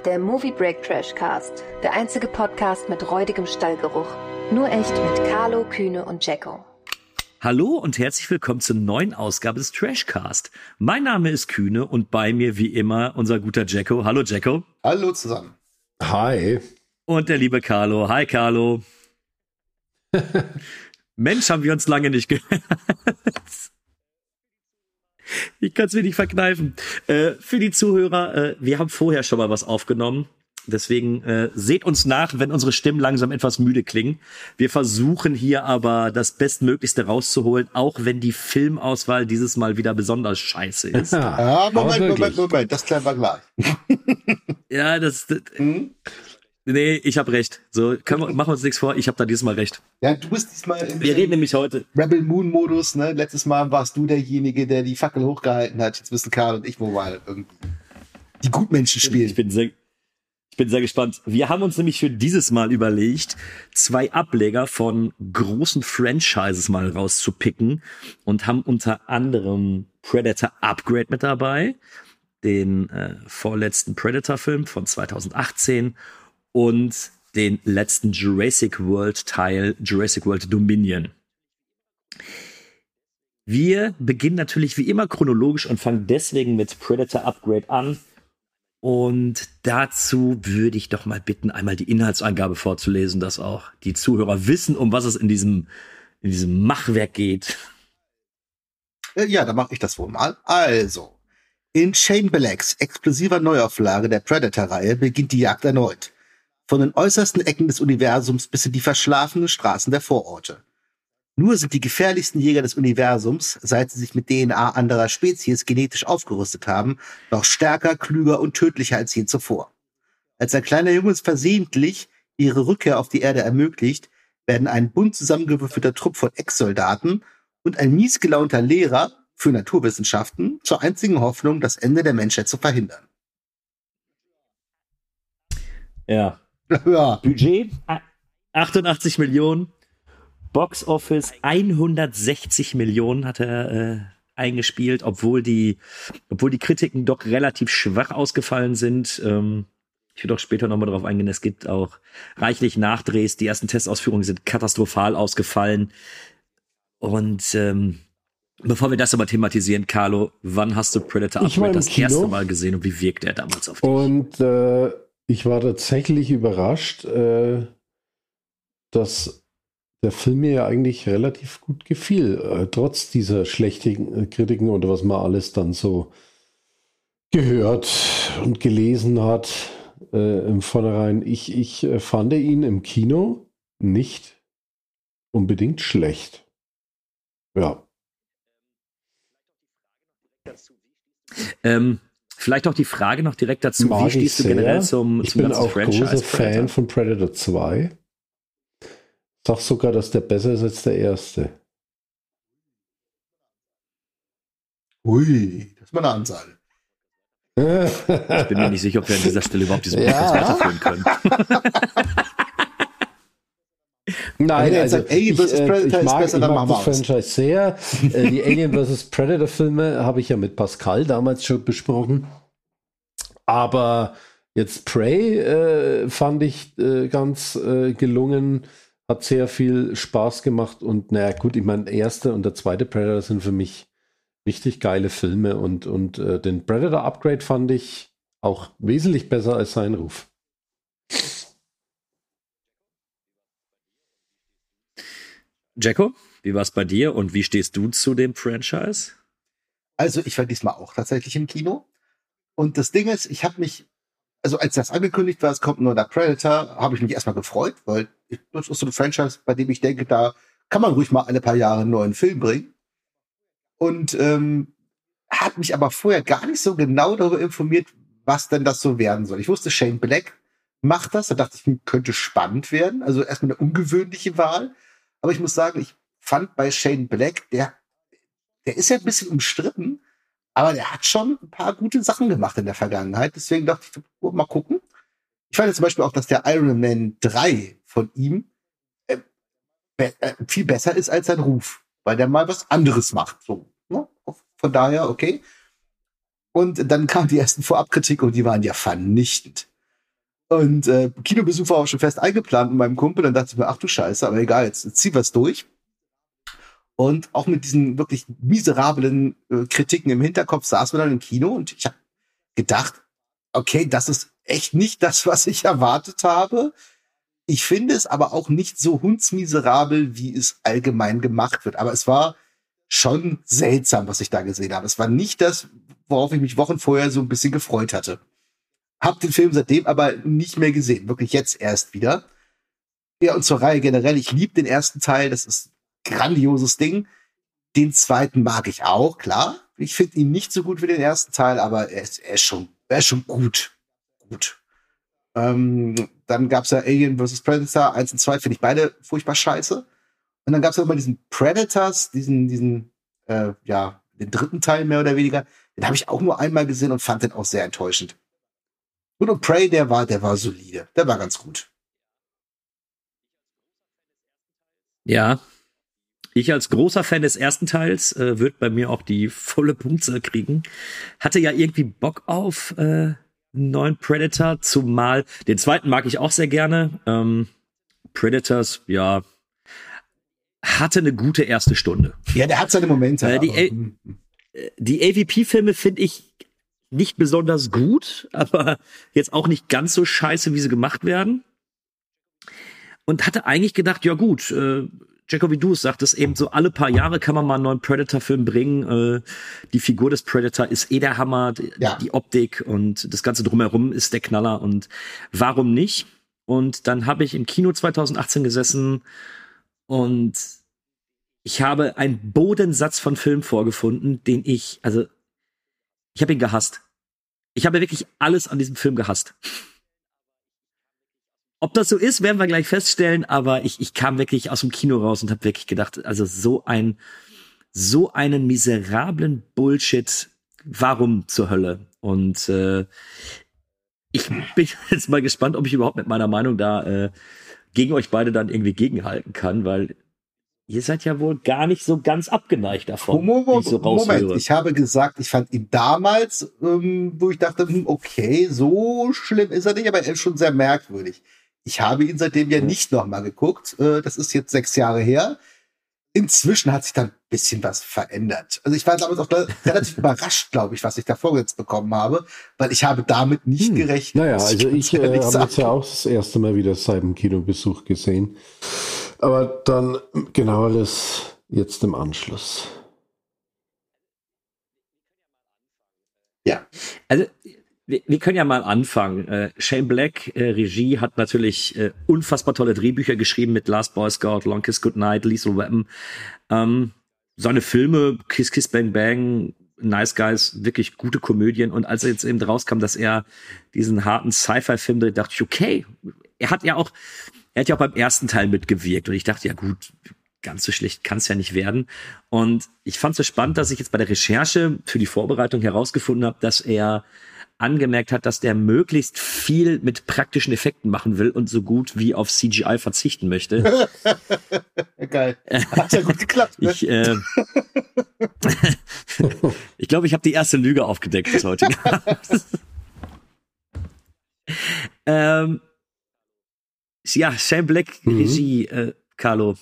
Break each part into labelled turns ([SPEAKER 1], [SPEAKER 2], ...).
[SPEAKER 1] Der Movie Break Trash Cast. Der einzige Podcast mit räudigem Stallgeruch. Nur echt mit Carlo, Kühne und Jacko.
[SPEAKER 2] Hallo und herzlich willkommen zur neuen Ausgabe des Trashcast. Mein Name ist Kühne und bei mir wie immer unser guter Jacko. Hallo Jacko.
[SPEAKER 3] Hallo zusammen.
[SPEAKER 4] Hi.
[SPEAKER 2] Und der liebe Carlo. Hi Carlo. Mensch, haben wir uns lange nicht gehört. Ich kann es mir nicht verkneifen. Für die Zuhörer, wir haben vorher schon mal was aufgenommen. Deswegen seht uns nach, wenn unsere Stimmen langsam etwas müde klingen. Wir versuchen hier aber das Bestmöglichste rauszuholen, auch wenn die Filmauswahl dieses Mal wieder besonders scheiße ist.
[SPEAKER 3] Moment, das klären wir gleich.
[SPEAKER 2] Ja, nee, ich habe recht. So, machen wir uns nichts vor, ich habe da dieses Mal recht.
[SPEAKER 3] Ja, du bist diesmal
[SPEAKER 2] Wir reden nämlich heute
[SPEAKER 3] Rebel Moon Modus, ne? Letztes Mal warst du derjenige, der die Fackel hochgehalten hat. Jetzt wissen Karl und ich, wo wir irgendwie die Gutmenschen spielen.
[SPEAKER 2] Ich bin sehr gespannt. Wir haben uns nämlich für dieses Mal überlegt, 2 Ableger von großen Franchises mal rauszupicken und haben unter anderem Predator Upgrade mit dabei, den vorletzten Predator-Film von 2018 und den letzten Jurassic World-Teil, Jurassic World Dominion. Wir beginnen natürlich wie immer chronologisch und fangen deswegen mit Predator Upgrade an. Und dazu würde ich doch mal bitten, einmal die Inhaltsangabe vorzulesen, dass auch die Zuhörer wissen, um was es in diesem Machwerk geht.
[SPEAKER 3] Ja, dann mache ich das wohl mal. Also, in Shane Blacks explosiver Neuauflage der Predator-Reihe beginnt die Jagd erneut. Von den äußersten Ecken des Universums bis in die verschlafenen Straßen der Vororte. Nur sind die gefährlichsten Jäger des Universums, seit sie sich mit DNA anderer Spezies genetisch aufgerüstet haben, noch stärker, klüger und tödlicher als je zuvor. Als ein kleiner Junge versehentlich ihre Rückkehr auf die Erde ermöglicht, werden ein bunt zusammengewürfelter Trupp von Ex-Soldaten und ein mies gelaunter Lehrer für Naturwissenschaften zur einzigen Hoffnung, das Ende der Menschheit zu verhindern.
[SPEAKER 2] Ja. Budget 88 Millionen. Box Office 160 Millionen hat er eingespielt, obwohl die Kritiken doch relativ schwach ausgefallen sind. Ich würde auch später nochmal darauf eingehen, es gibt auch reichlich Nachdrehs. Die ersten Testausführungen sind katastrophal ausgefallen. Und bevor wir das aber thematisieren, Carlo, wann hast du Predator Upgrade das erste Mal gesehen und wie wirkt er damals auf dich?
[SPEAKER 4] Und ich war tatsächlich überrascht, dass der Film mir ja eigentlich relativ gut gefiel, trotz dieser schlechten Kritiken oder was man alles dann so gehört und gelesen hat im Vornherein. Ich fand ihn im Kino nicht unbedingt schlecht. Ja.
[SPEAKER 2] Vielleicht auch die Frage noch direkt dazu, wie stehst du generell zum
[SPEAKER 4] Ich bin
[SPEAKER 2] ganzen
[SPEAKER 4] auch
[SPEAKER 2] Franchise
[SPEAKER 4] großer
[SPEAKER 2] Predator?
[SPEAKER 4] Fan von Predator 2. Sag sogar, dass der besser ist als der erste.
[SPEAKER 3] Ui, das ist mal eine Ansage.
[SPEAKER 2] Ich bin mir nicht sicher, ob wir an dieser Stelle überhaupt diesen Podcast weiterführen können.
[SPEAKER 4] Nein, also
[SPEAKER 3] Alien vs. Predator ist besser, dann machen wir
[SPEAKER 4] das Franchise sehr. Die Alien vs. Predator Filme habe ich ja mit Pascal damals schon besprochen. Aber jetzt Prey fand ich ganz gelungen. Hat sehr viel Spaß gemacht und naja gut, ich meine, der erste und der zweite Predator sind für mich richtig geile Filme und den Predator Upgrade fand ich auch wesentlich besser als sein Ruf.
[SPEAKER 2] Jacko, wie war es bei dir und wie stehst du zu dem Franchise?
[SPEAKER 3] Also ich war diesmal auch tatsächlich im Kino. Und das Ding ist, ich habe mich, also als das angekündigt war, es kommt nur der Predator, habe ich mich erstmal gefreut, weil das ist so ein Franchise, bei dem ich denke, da kann man ruhig mal alle paar Jahre einen neuen Film bringen. Und hat mich aber vorher gar nicht so genau darüber informiert, was denn das so werden soll. Ich wusste, Shane Black macht das, da dachte ich, könnte spannend werden. Also erstmal eine ungewöhnliche Wahl. Aber ich muss sagen, ich fand bei Shane Black, der ist ja ein bisschen umstritten, aber der hat schon ein paar gute Sachen gemacht in der Vergangenheit. Deswegen dachte ich, mal gucken. Ich fand jetzt zum Beispiel auch, dass der Iron Man 3 von ihm viel besser ist als sein Ruf, weil der mal was anderes macht. So, ne? Von daher, okay. Und dann kamen die ersten Vorabkritiken und die waren ja vernichtend. Und Kinobesuch war auch schon fest eingeplant mit meinem Kumpel. Dann dachte ich mir, ach du Scheiße, aber egal, jetzt zieh was durch. Und auch mit diesen wirklich miserablen Kritiken im Hinterkopf saßen wir dann im Kino und ich habe gedacht, okay, das ist echt nicht das, was ich erwartet habe. Ich finde es aber auch nicht so hundsmiserabel, wie es allgemein gemacht wird. Aber es war schon seltsam, was ich da gesehen habe. Es war nicht das, worauf ich mich Wochen vorher so ein bisschen gefreut hatte. Hab den Film seitdem aber nicht mehr gesehen. Wirklich jetzt erst wieder. Ja, und zur Reihe generell. Ich liebe den ersten Teil. Das ist ein grandioses Ding. Den zweiten mag ich auch, klar. Ich finde ihn nicht so gut wie den ersten Teil, aber er ist schon gut. Gut. Dann gab's ja Alien vs. Predator 1 und 2, finde ich beide furchtbar scheiße. Und dann gab's ja immer diesen Predators, den dritten Teil mehr oder weniger. Den habe ich auch nur einmal gesehen und fand den auch sehr enttäuschend. Und Prey, der war solide. Der war ganz gut.
[SPEAKER 2] Ja. Ich als großer Fan des ersten Teils wird bei mir auch die volle Punktzahl kriegen. Hatte ja irgendwie Bock auf einen neuen Predator, zumal den zweiten mag ich auch sehr gerne. Predators, ja, hatte eine gute erste Stunde.
[SPEAKER 3] Ja, der hat seine Momente.
[SPEAKER 2] Die AVP-Filme finde ich nicht besonders gut, aber jetzt auch nicht ganz so scheiße, wie sie gemacht werden. Und hatte eigentlich gedacht, ja gut, Jacko, wie du es sagtest, eben so alle paar Jahre kann man mal einen neuen Predator-Film bringen. Die Figur des Predator ist der Hammer, die Optik und das Ganze drumherum ist der Knaller und warum nicht? Und dann habe ich im Kino 2018 gesessen und ich habe einen Bodensatz von Film vorgefunden, ich habe ihn gehasst. Ich habe wirklich alles an diesem Film gehasst. Ob das so ist, werden wir gleich feststellen, aber ich kam wirklich aus dem Kino raus und habe wirklich gedacht, also so einen miserablen Bullshit, warum zur Hölle? Und ich bin jetzt mal gespannt, ob ich überhaupt mit meiner Meinung da gegen euch beide dann irgendwie gegenhalten kann, weil ihr seid ja wohl gar nicht so ganz abgeneigt davon.
[SPEAKER 3] Moment, ich habe gesagt, ich fand ihn damals, wo ich dachte, okay, so schlimm ist er nicht, aber er ist schon sehr merkwürdig. Ich habe ihn seitdem ja nicht nochmal geguckt. Das ist jetzt 6 Jahre her. Inzwischen hat sich dann ein bisschen was verändert. Also ich war damals auch relativ überrascht, glaube ich, was ich da vorgesetzt bekommen habe, weil ich habe damit nicht gerechnet.
[SPEAKER 4] Naja, also ich habe jetzt ja auch das erste Mal wieder seit dem Kinobesuch gesehen. Aber dann genaueres jetzt im Anschluss.
[SPEAKER 3] Ja.
[SPEAKER 2] Also wir können ja mal anfangen. Shane Black, Regie, hat natürlich unfassbar tolle Drehbücher geschrieben mit Last Boy Scout, Long Kiss Goodnight, Lethal Weapon. Seine Filme, Kiss Kiss Bang Bang, Nice Guys, wirklich gute Komödien. Und als er jetzt eben rauskam, dass er diesen harten Sci-Fi-Film dreht, dachte ich, okay, er hat ja auch beim ersten Teil mitgewirkt. Und ich dachte, ja gut, ganz so schlecht kann es ja nicht werden. Und ich fand es so spannend, dass ich jetzt bei der Recherche für die Vorbereitung herausgefunden habe, dass er angemerkt hat, dass der möglichst viel mit praktischen Effekten machen will und so gut wie auf CGI verzichten möchte.
[SPEAKER 3] Geil. Hat ja gut geklappt. Ne?
[SPEAKER 2] Ich glaube, ich habe die erste Lüge aufgedeckt bis heute. Ja, Shane Black, Regie, Carlo.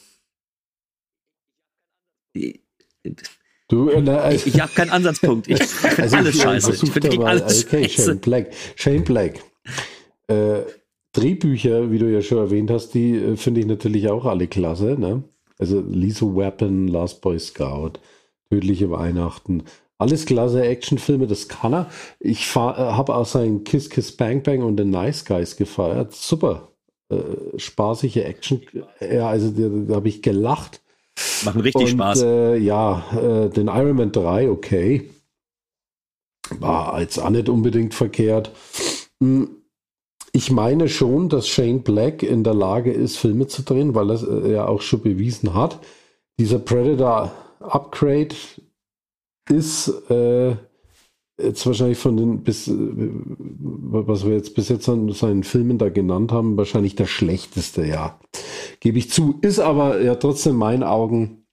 [SPEAKER 2] Ich habe keinen Ansatzpunkt. Ich finde alles scheiße. Ich finde alles scheiße.
[SPEAKER 4] Shane Black. Drehbücher, wie du ja schon erwähnt hast, die finde ich natürlich auch alle klasse. Ne? Also Lethal Weapon, Last Boy Scout, Tödliche Weihnachten. Alles klasse Actionfilme, das kann er. Ich habe auch seinen Kiss Kiss Bang Bang und The Nice Guys gefeiert. Super. Spaßige Action. Ja, also da habe ich gelacht.
[SPEAKER 2] Machen richtig Spaß.
[SPEAKER 4] Den Iron Man 3, okay. War jetzt auch nicht unbedingt verkehrt. Ich meine schon, dass Shane Black in der Lage ist, Filme zu drehen, weil er ja auch schon bewiesen hat. Dieser Predator Upgrade ist jetzt wahrscheinlich von den, was wir jetzt bis jetzt an seinen Filmen da genannt haben, wahrscheinlich der schlechteste, ja. Gebe ich zu. Ist aber ja trotzdem in meinen Augen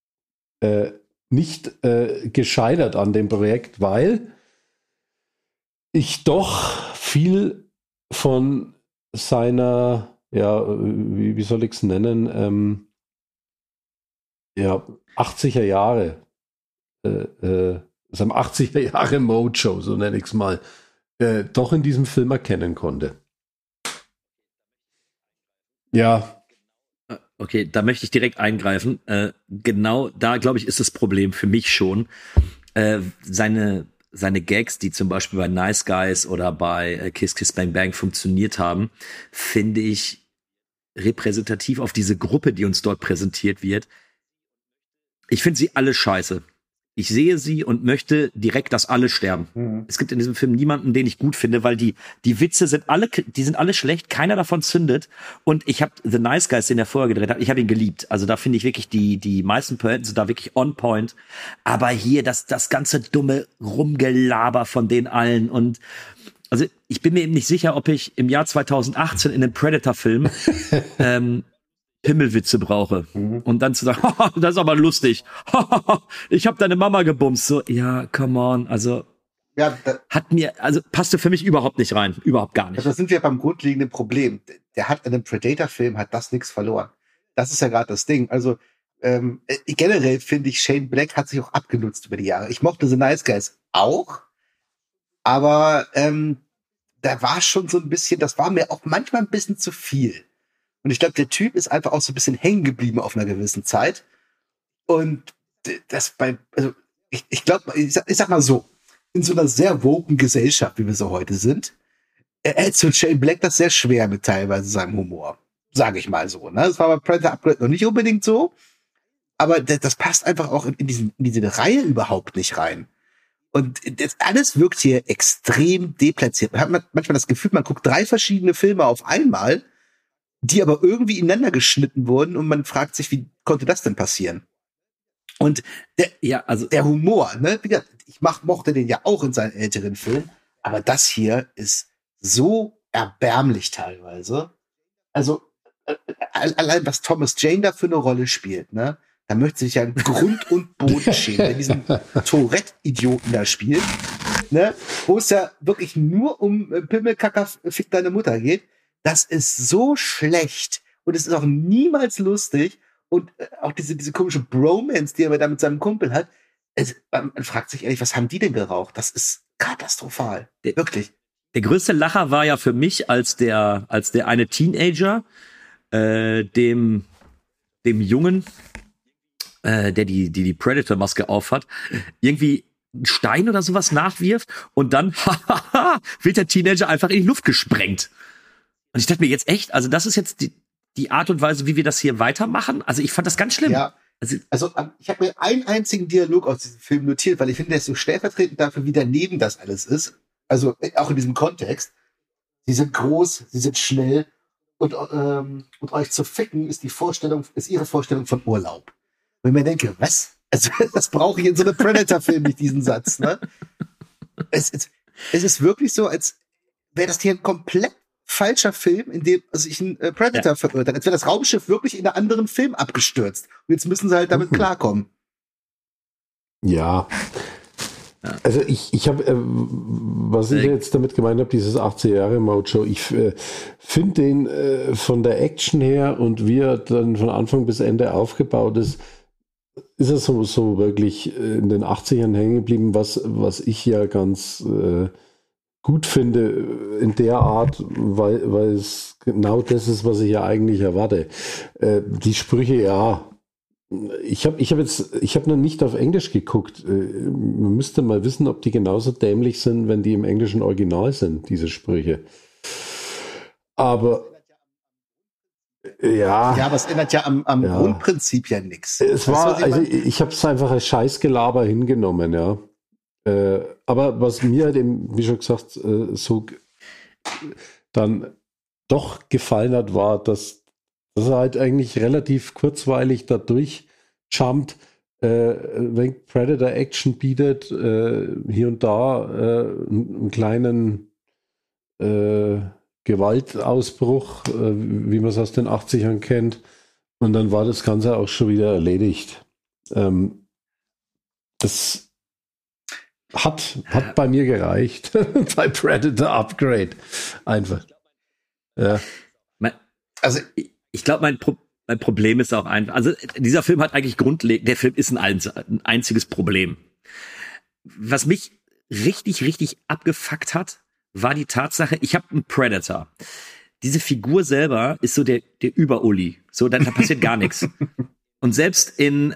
[SPEAKER 4] nicht gescheitert an dem Projekt, weil ich doch viel von seiner, wie soll ich es nennen, 80er Jahre, seinem 80er Jahre Mojo, so nenne ich es mal, doch in diesem Film erkennen konnte. Ja.
[SPEAKER 2] Okay, da möchte ich direkt eingreifen. Genau da, glaube ich, ist das Problem für mich schon. Seine Gags, die zum Beispiel bei Nice Guys oder bei Kiss Kiss Bang Bang funktioniert haben, finde ich repräsentativ auf diese Gruppe, die uns dort präsentiert wird. Ich finde sie alle scheiße. Ich sehe sie und möchte direkt, dass alle sterben. Mhm. Es gibt in diesem Film niemanden, den ich gut finde, weil die Witze sind alle schlecht, keiner davon zündet. Und ich habe The Nice Guys, den er vorher gedreht hat, ich habe ihn geliebt. Also da finde ich wirklich, die meisten Poeten sind da wirklich on point. Aber hier das ganze dumme Rumgelaber von den allen. Und also ich bin mir eben nicht sicher, ob ich im Jahr 2018 in einem Predator-Film Himmelwitze brauche. Mhm. Und dann zu sagen, das ist aber lustig. Ich habe deine Mama gebumst. So, ja, come on. Also passte für mich überhaupt nicht rein. Überhaupt gar nicht.
[SPEAKER 3] Also da sind wir beim grundlegenden Problem. Der hat in einem Predator-Film hat das nichts verloren. Das ist ja gerade das Ding. Also generell finde ich, Shane Black hat sich auch abgenutzt über die Jahre. Ich mochte The Nice Guys auch, aber da war schon so ein bisschen, das war mir auch manchmal ein bisschen zu viel. Und ich glaube, der Typ ist einfach auch so ein bisschen hängen geblieben auf einer gewissen Zeit. Und das ich glaube, ich sag mal so, in so einer sehr woken Gesellschaft, wie wir so heute sind, hält so Shane Black das sehr schwer mit teilweise seinem Humor. Sage ich mal so. Ne? Das war bei Predator Upgrade noch nicht unbedingt so. Aber das passt einfach auch in diese Reihe überhaupt nicht rein. Und das alles wirkt hier extrem deplatziert. Man hat manchmal das Gefühl, man guckt 3 verschiedene Filme auf einmal, die aber irgendwie ineinander geschnitten wurden und man fragt sich, wie konnte das denn passieren? Und der Humor, ne, ich mochte den ja auch in seinen älteren Filmen, aber das hier ist so erbärmlich teilweise. Also allein was Thomas Jane da für eine Rolle spielt, ne, da möchte sich ja Grund und Boden schämen, der diesen Tourette-Idioten da spielt, ne, wo es ja wirklich nur um Pimmelkacker, fick deine Mutter geht. Das ist so schlecht und es ist auch niemals lustig und auch diese komische Bromance, die er da mit seinem Kumpel hat, man fragt sich ehrlich, was haben die denn geraucht? Das ist katastrophal, wirklich.
[SPEAKER 2] Der größte Lacher war ja für mich, als der eine Teenager dem Jungen, der die Predator-Maske aufhat, irgendwie einen Stein oder sowas nachwirft und dann wird der Teenager einfach in die Luft gesprengt. Und ich dachte mir jetzt echt, also das ist jetzt die Art und Weise, wie wir das hier weitermachen. Also ich fand das ganz schlimm.
[SPEAKER 3] Ja, also ich habe mir einen einzigen Dialog aus diesem Film notiert, weil ich finde, der ist so stellvertretend dafür, wie daneben das alles ist. Also auch in diesem Kontext. Sie sind groß, sie sind schnell und euch zu ficken ist ihre Vorstellung von Urlaub. Und ich mir denke, was? Also das brauche ich in so einem Predator-Film nicht, diesen Satz. Ne? Es ist wirklich so, als wäre das hier ein komplett falscher Film, in dem sich ein Predator verirrt hat. Als wäre das Raumschiff wirklich in einem anderen Film abgestürzt. Und jetzt müssen sie halt damit klarkommen.
[SPEAKER 4] Ja. Also ich habe, was ich jetzt damit gemeint habe, dieses 80er Jahre Mojo, ich finde den von der Action her und wie er dann von Anfang bis Ende aufgebaut ist er so wirklich in den 80ern hängen geblieben, was ich ja ganz gut finde in der Art, weil es genau das ist, was ich ja eigentlich erwarte. Die Sprüche, ja. Ich habe noch nicht auf Englisch geguckt. Man müsste mal wissen, ob die genauso dämlich sind, wenn die im englischen Original sind, diese Sprüche. Aber ja,
[SPEAKER 3] aber es ändert ja am Grundprinzip ja nichts.
[SPEAKER 4] Ich habe es einfach als Scheißgelaber hingenommen, ja. Aber was mir halt eben, wie schon gesagt, so dann doch gefallen hat, war, dass er halt eigentlich relativ kurzweilig da durchjumpt, wenn Predator Action bietet, hier und da einen kleinen Gewaltausbruch, wie man es aus den 80ern kennt, und dann war das Ganze auch schon wieder erledigt. Das hat bei mir gereicht. Bei Predator Upgrade. Einfach. Ja.
[SPEAKER 2] Also ich glaube, mein Problem ist auch einfach, also dieser Film hat eigentlich grundlegend, der Film ist ein einziges Problem. Was mich richtig, richtig abgefuckt hat, war die Tatsache, ich habe einen Predator. Diese Figur selber ist so der Über-Uli. So, da passiert gar nichts. Und selbst in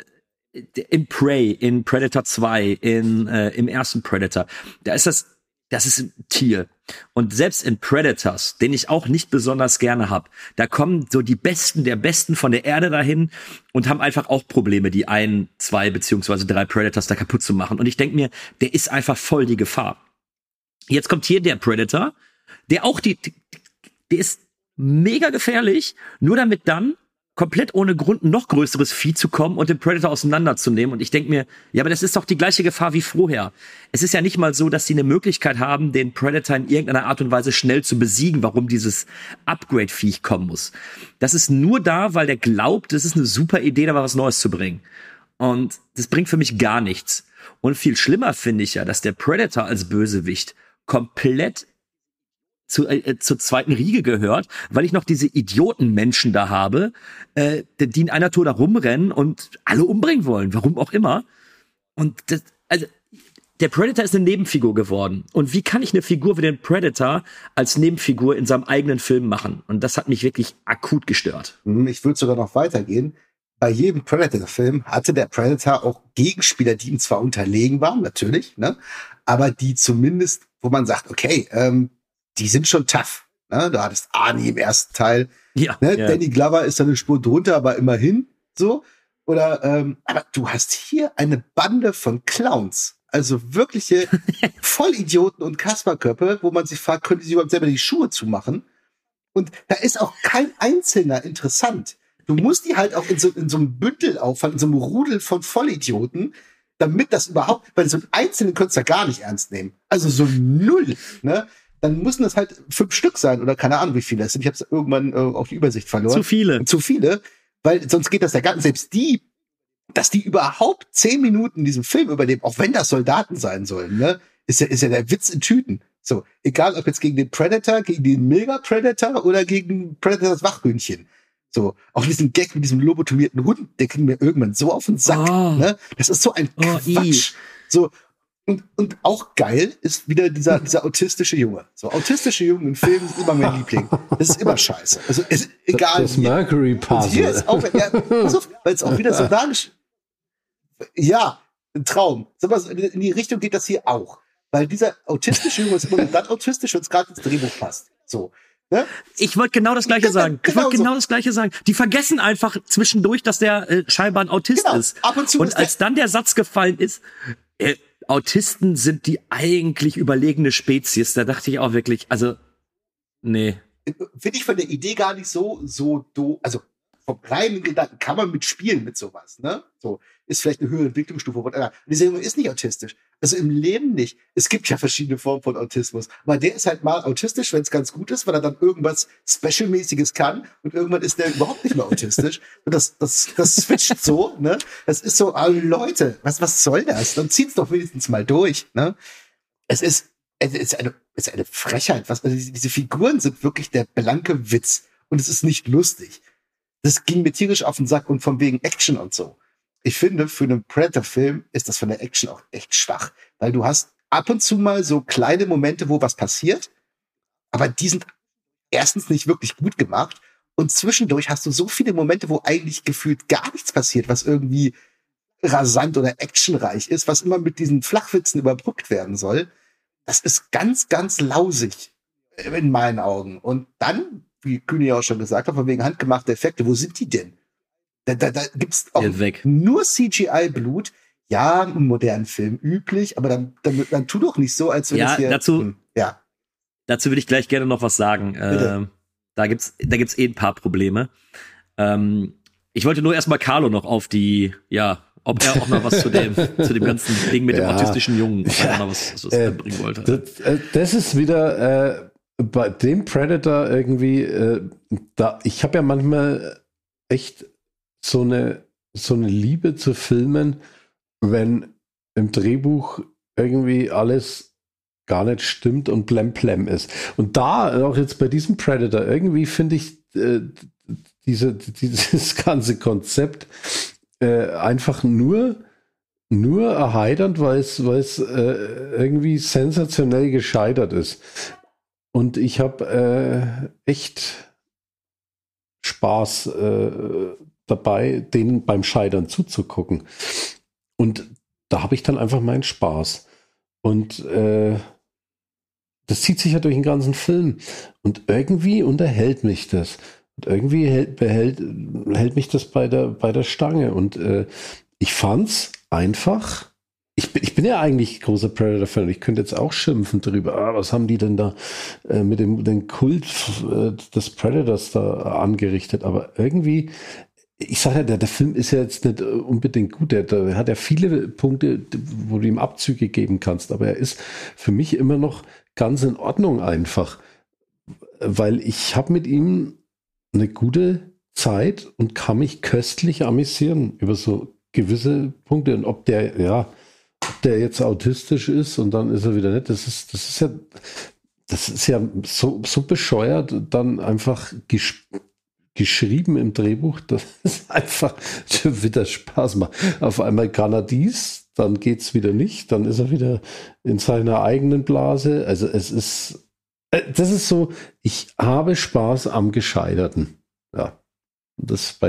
[SPEAKER 2] Prey, in Predator 2, im ersten Predator, das ist ein Tier. Und selbst in Predators, den ich auch nicht besonders gerne habe, da kommen so die Besten der Besten von der Erde dahin und haben einfach auch Probleme, die 1, 2 beziehungsweise 3 Predators da kaputt zu machen. Und ich denke mir, der ist einfach voll die Gefahr. Jetzt kommt hier der Predator, der auch der ist mega gefährlich, nur damit dann komplett ohne Grund ein noch größeres Vieh zu kommen und den Predator auseinanderzunehmen. Und ich denke mir, ja, aber das ist doch die gleiche Gefahr wie vorher. Es ist ja nicht mal so, dass sie eine Möglichkeit haben, den Predator in irgendeiner Art und Weise schnell zu besiegen, warum dieses Upgrade-Viech kommen muss. Das ist nur da, weil der glaubt, es ist eine super Idee, da mal was Neues zu bringen. Und das bringt für mich gar nichts. Und viel schlimmer finde ich ja, dass der Predator als Bösewicht komplett zur zweiten Riege gehört, weil ich noch diese Idiotenmenschen da habe, die in einer Tour da rumrennen und alle umbringen wollen, warum auch immer. Und der Predator ist eine Nebenfigur geworden. Und wie kann ich eine Figur wie den Predator als Nebenfigur in seinem eigenen Film machen? Und das hat mich wirklich akut gestört.
[SPEAKER 3] Ich würde sogar noch weitergehen. Bei jedem Predator-Film hatte der Predator auch Gegenspieler, die ihm zwar unterlegen waren, natürlich, ne, aber die zumindest, wo man sagt, okay, die sind schon tough. Ne? Du hattest Arnie im ersten Teil.
[SPEAKER 2] Ja,
[SPEAKER 3] ne?
[SPEAKER 2] ja.
[SPEAKER 3] Danny Glover ist da eine Spur drunter, aber immerhin so. Oder, aber du hast hier eine Bande von Clowns. Also wirkliche Vollidioten und Kasperköpfe, wo man sich fragt, können die sich überhaupt selber die Schuhe zumachen? Und da ist auch kein Einzelner interessant. Du musst die halt auch in so einem Bündel auffangen, in so einem Rudel von Vollidioten, damit das überhaupt, weil so einen Einzelnen könntest du ja gar nicht ernst nehmen. Also so null, ne? Dann müssen das halt 5 Stück sein oder keine Ahnung, wie viele es sind. Ich habe irgendwann auch die Übersicht verloren. Zu viele, weil sonst geht das ja gar nicht. Selbst dass die überhaupt 10 Minuten in diesem Film überleben, auch wenn das Soldaten sein sollen, ne, ist ja der Witz in Tüten. So, egal ob jetzt gegen den Predator, gegen den Mega-Predator oder gegen Predators Wachhühnchen. So, auch diesen Gag mit diesem lobotomierten Hund, der kriegt mir irgendwann so auf den Sack. Ne? Das ist so ein Quatsch. So. Und auch geil ist wieder dieser autistische Junge. So, autistische Jungen in Filmen sind immer mein Liebling. Das ist immer scheiße. Also, egal.
[SPEAKER 4] Das Mercury Puzzle.
[SPEAKER 3] Hier ist auch, weil es auch wieder so dargestellt. Ja, ein Traum. In die Richtung geht das hier auch. Weil dieser autistische Junge ist immer nur dann autistisch, wenn es gerade ins Drehbuch passt. So. Ne?
[SPEAKER 2] Ich wollte genau das Gleiche sagen. Das Gleiche sagen. Die vergessen einfach zwischendurch, dass der scheinbar ein Autist ist.
[SPEAKER 3] Ab und zu
[SPEAKER 2] und als dann der Satz gefallen ist, Autisten sind die eigentlich überlegene Spezies, da dachte ich auch wirklich, also, nee.
[SPEAKER 3] Finde ich von der Idee gar nicht so doof. Also, vom reinen Gedanken kann man mitspielen mit sowas, ne? So, ist vielleicht eine höhere Entwicklungsstufe, whatever. Dieser Junge ist nicht autistisch. Also im Leben nicht. Es gibt ja verschiedene Formen von Autismus. Aber der ist halt mal autistisch, wenn es ganz gut ist, weil er dann irgendwas Special-mäßiges kann und irgendwann ist der überhaupt nicht mehr autistisch. Und das switcht so, ne? Das ist so, Leute, was soll das? Dann zieht's doch wenigstens mal durch, ne? Es ist eine Frechheit. Also diese Figuren sind wirklich der blanke Witz. Und es ist nicht lustig. Das ging mir tierisch auf den Sack und von wegen Action und so. Ich finde, für einen Predator-Film ist das von der Action auch echt schwach. Weil du hast ab und zu mal so kleine Momente, wo was passiert, aber die sind erstens nicht wirklich gut gemacht und zwischendurch hast du so viele Momente, wo eigentlich gefühlt gar nichts passiert, was irgendwie rasant oder actionreich ist, was immer mit diesen Flachwitzen überbrückt werden soll. Das ist ganz, ganz lausig in meinen Augen. Und dann, wie Kühne ja auch schon gesagt hat, von wegen handgemachte Effekte, wo sind die denn? Da gibt's auch nur CGI-Blut. Ja, im modernen Film üblich, aber dann tu doch nicht so, als wenn es hier...
[SPEAKER 2] Dazu würde ich gleich gerne noch was sagen. Da gibt's ein paar Probleme. Ich wollte nur erstmal Carlo noch auf die, ob er auch noch was zu dem ganzen Ding mit dem autistischen Jungen noch was bringen wollte.
[SPEAKER 4] Das ist wieder bei dem Predator irgendwie, ich habe ja manchmal echt so eine Liebe zu Filmen, wenn im Drehbuch irgendwie alles gar nicht stimmt und Plem ist. Und da, auch jetzt bei diesem Predator, irgendwie finde ich dieses ganze Konzept einfach nur erheiternd, weil es irgendwie sensationell gescheitert ist. Und ich habe echt Spaß dabei, denen beim Scheitern zuzugucken. Und da habe ich dann einfach meinen Spaß. Und das zieht sich ja durch den ganzen Film. Und irgendwie unterhält mich das. Und irgendwie hält mich das bei der Stange. Und ich fand's einfach. Ich bin ja eigentlich großer Predator-Fan. Ich könnte jetzt auch schimpfen drüber. Was haben die denn da mit dem Kult des Predators da angerichtet? Aber irgendwie, ich sage ja, der Film ist ja jetzt nicht unbedingt gut. Der hat ja viele Punkte, wo du ihm Abzüge geben kannst. Aber er ist für mich immer noch ganz in Ordnung einfach. Weil ich habe mit ihm eine gute Zeit und kann mich köstlich amüsieren über so gewisse Punkte. Und ob der jetzt autistisch ist und dann ist er wieder nicht, das ist ja so bescheuert, dann einfach geschrieben im Drehbuch, dass es einfach wieder Spaß macht. Auf einmal kann er dies, dann geht's wieder nicht, dann ist er wieder in seiner eigenen Blase. Also das ist so, ich habe Spaß am Gescheiterten. Ja, das bei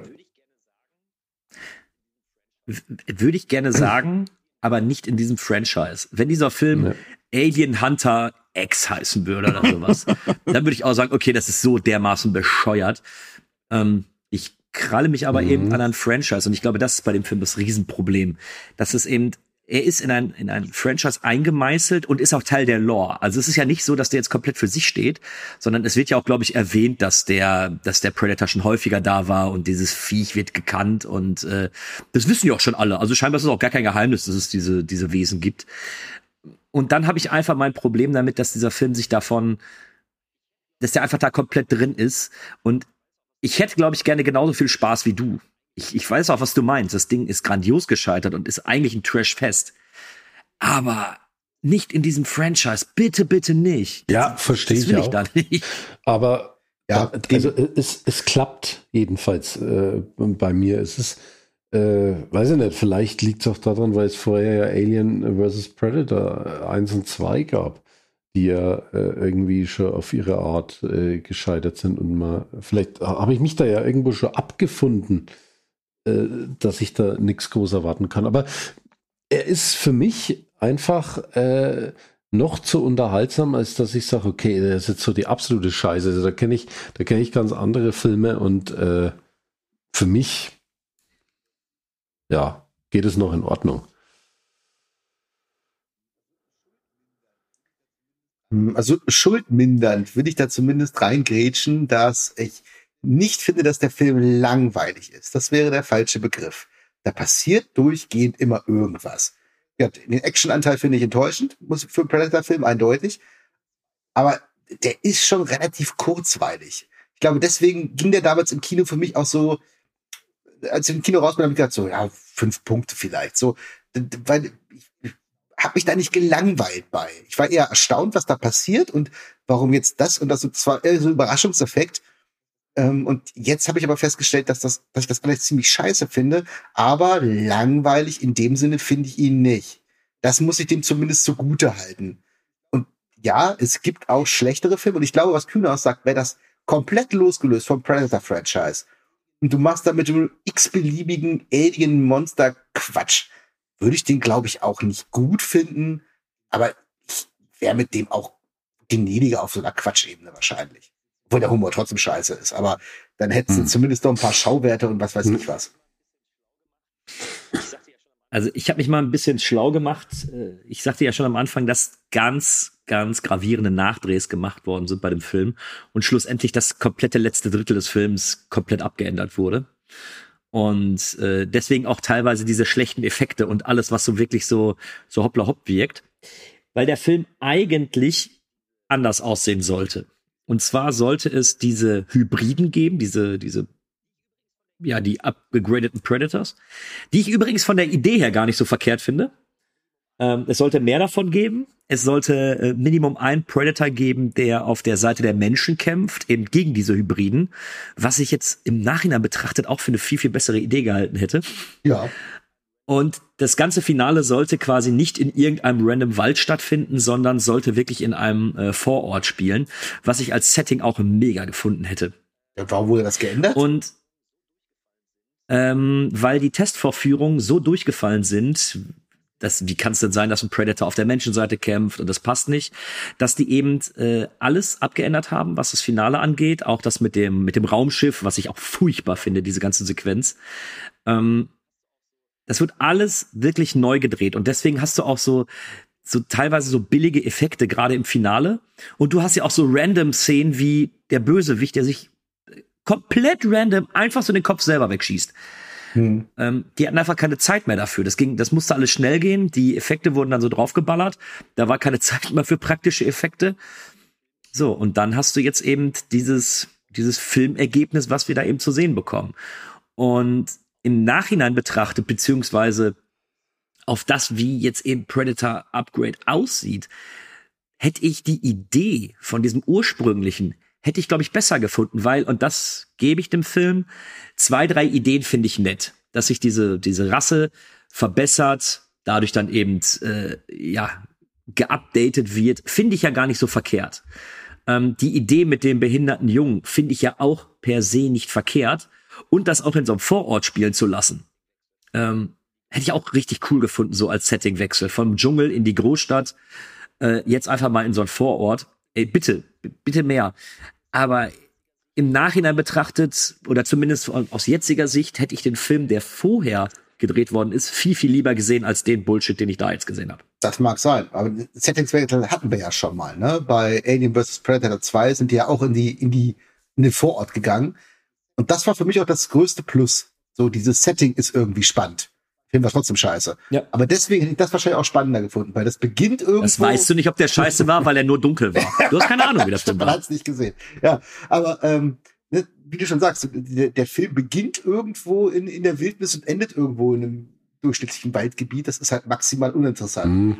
[SPEAKER 2] würde ich gerne sagen, aber nicht in diesem Franchise. Wenn dieser Film Alien Hunter X heißen würde oder sowas, dann würde ich auch sagen, okay, das ist so dermaßen bescheuert. Ich kralle mich aber eben an ein Franchise und ich glaube, das ist bei dem Film das Riesenproblem. Das ist eben, er ist in ein Franchise eingemeißelt und ist auch Teil der Lore. Also es ist ja nicht so, dass der jetzt komplett für sich steht, sondern es wird ja auch, glaube ich, erwähnt, dass der Predator schon häufiger da war und dieses Viech wird gekannt und das wissen ja auch schon alle. Also scheinbar ist es auch gar kein Geheimnis, dass es diese Wesen gibt. Und dann habe ich einfach mein Problem damit, dass dieser Film sich davon, dass der einfach da komplett drin ist. Und ich hätte, glaube ich, gerne genauso viel Spaß wie du. Ich weiß auch, was du meinst. Das Ding ist grandios gescheitert und ist eigentlich ein Trash-Fest. Aber nicht in diesem Franchise. Bitte, bitte nicht.
[SPEAKER 4] Ja, verstehe ich auch. Da nicht. Aber ja, also es klappt jedenfalls bei mir. Es ist, weiß ich nicht, vielleicht liegt es auch daran, weil es vorher ja Alien vs. Predator 1 und 2 gab, die ja irgendwie schon auf ihre Art gescheitert sind. Und vielleicht habe ich mich da ja irgendwo schon abgefunden, dass ich da nichts groß erwarten kann. Aber er ist für mich einfach noch zu unterhaltsam, als dass ich sage, okay, das ist jetzt so die absolute Scheiße. Also da kenne ich ganz andere Filme und für mich geht es noch in Ordnung.
[SPEAKER 3] Also schuldmindernd würde ich da zumindest reingrätschen, dass ich nicht finde, dass der Film langweilig ist. Das wäre der falsche Begriff. Da passiert durchgehend immer irgendwas. Ja, den Actionanteil finde ich enttäuschend, für einen Predator-Film eindeutig. Aber der ist schon relativ kurzweilig. Ich glaube, deswegen ging der damals im Kino für mich auch so, als ich im Kino raus bin, habe ich gedacht, so, 5 Punkte vielleicht. So, weil ich habe mich da nicht gelangweilt bei. Ich war eher erstaunt, was da passiert und warum jetzt das und das. Das war eher so ein Überraschungseffekt. Und jetzt habe ich aber festgestellt, dass ich das alles ziemlich scheiße finde, aber langweilig in dem Sinne finde ich ihn nicht. Das muss ich dem zumindest zugute halten. Und ja, es gibt auch schlechtere Filme und ich glaube, was Kühne auch sagt, wäre das komplett losgelöst vom Predator-Franchise und du machst da mit einem x-beliebigen Alien-Monster-Quatsch, würde ich den, glaube ich, auch nicht gut finden, aber ich wäre mit dem auch gnädiger auf so einer Quatschebene wahrscheinlich. Obwohl der Humor trotzdem scheiße ist. Aber dann hättest du zumindest noch ein paar Schauwerte und was weiß ich was.
[SPEAKER 2] Also ich habe mich mal ein bisschen schlau gemacht. Ich sagte ja schon am Anfang, dass ganz, ganz gravierende Nachdrehs gemacht worden sind bei dem Film. Und schlussendlich das komplette letzte Drittel des Films komplett abgeändert wurde. Und deswegen auch teilweise diese schlechten Effekte und alles, was so wirklich so hoppla hopp wirkt. Weil der Film eigentlich anders aussehen sollte. Und zwar sollte es diese Hybriden geben, die upgradeten Predators, die ich übrigens von der Idee her gar nicht so verkehrt finde. Es sollte mehr davon geben. Es sollte Minimum einen Predator geben, der auf der Seite der Menschen kämpft, eben gegen diese Hybriden, was ich jetzt im Nachhinein betrachtet auch für eine viel, viel bessere Idee gehalten hätte.
[SPEAKER 3] Ja.
[SPEAKER 2] Und das ganze Finale sollte quasi nicht in irgendeinem random Wald stattfinden, sondern sollte wirklich in einem Vorort spielen, was ich als Setting auch mega gefunden hätte.
[SPEAKER 3] Ja, warum wurde das geändert?
[SPEAKER 2] Und weil die Testvorführungen so durchgefallen sind, wie kann es denn sein, dass ein Predator auf der Menschenseite kämpft und das passt nicht, dass die eben alles abgeändert haben, was das Finale angeht, auch das mit dem Raumschiff, was ich auch furchtbar finde, diese ganze Sequenz. Das wird alles wirklich neu gedreht und deswegen hast du auch so teilweise so billige Effekte, gerade im Finale. Und du hast ja auch so random Szenen wie der Bösewicht, der sich komplett random einfach so den Kopf selber wegschießt. Die hatten einfach keine Zeit mehr dafür. Das musste alles schnell gehen. Die Effekte wurden dann so draufgeballert. Da war keine Zeit mehr für praktische Effekte. So, und dann hast du jetzt eben dieses Filmergebnis, was wir da eben zu sehen bekommen. Und im Nachhinein betrachtet, beziehungsweise auf das, wie jetzt eben Predator Upgrade aussieht, hätte ich die Idee von diesem ursprünglichen hätte ich, glaube ich, besser gefunden, weil, und das gebe ich dem Film, 2, 3 Ideen finde ich nett, dass sich diese Rasse verbessert, dadurch dann eben, geupdatet wird, finde ich ja gar nicht so verkehrt. Die Idee mit dem behinderten Jungen finde ich ja auch per se nicht verkehrt und das auch in so einem Vorort spielen zu lassen. Hätte ich auch richtig cool gefunden, so als Settingwechsel vom Dschungel in die Großstadt, jetzt einfach mal in so einen Vorort. Ey, bitte mehr. Aber im Nachhinein betrachtet, oder zumindest aus jetziger Sicht, hätte ich den Film, der vorher gedreht worden ist, viel, viel lieber gesehen als den Bullshit, den ich da jetzt gesehen habe.
[SPEAKER 3] Das mag sein, aber Settingswechsel hatten wir ja schon mal, ne? Bei Alien vs. Predator 2 sind die ja auch in den Vorort gegangen. Und das war für mich auch das größte Plus. So, dieses Setting ist irgendwie spannend. Film war trotzdem scheiße. Ja. Aber deswegen hätte ich das wahrscheinlich auch spannender gefunden, weil das beginnt irgendwo.
[SPEAKER 2] Das weißt du nicht, ob der scheiße war, weil er nur dunkel war. Du hast keine Ahnung, wie das Film war.
[SPEAKER 3] Man hat es nicht gesehen. Ja, aber wie du schon sagst, der Film beginnt irgendwo in der Wildnis und endet irgendwo in einem durchschnittlichen Waldgebiet. Das ist halt maximal uninteressant. Mhm.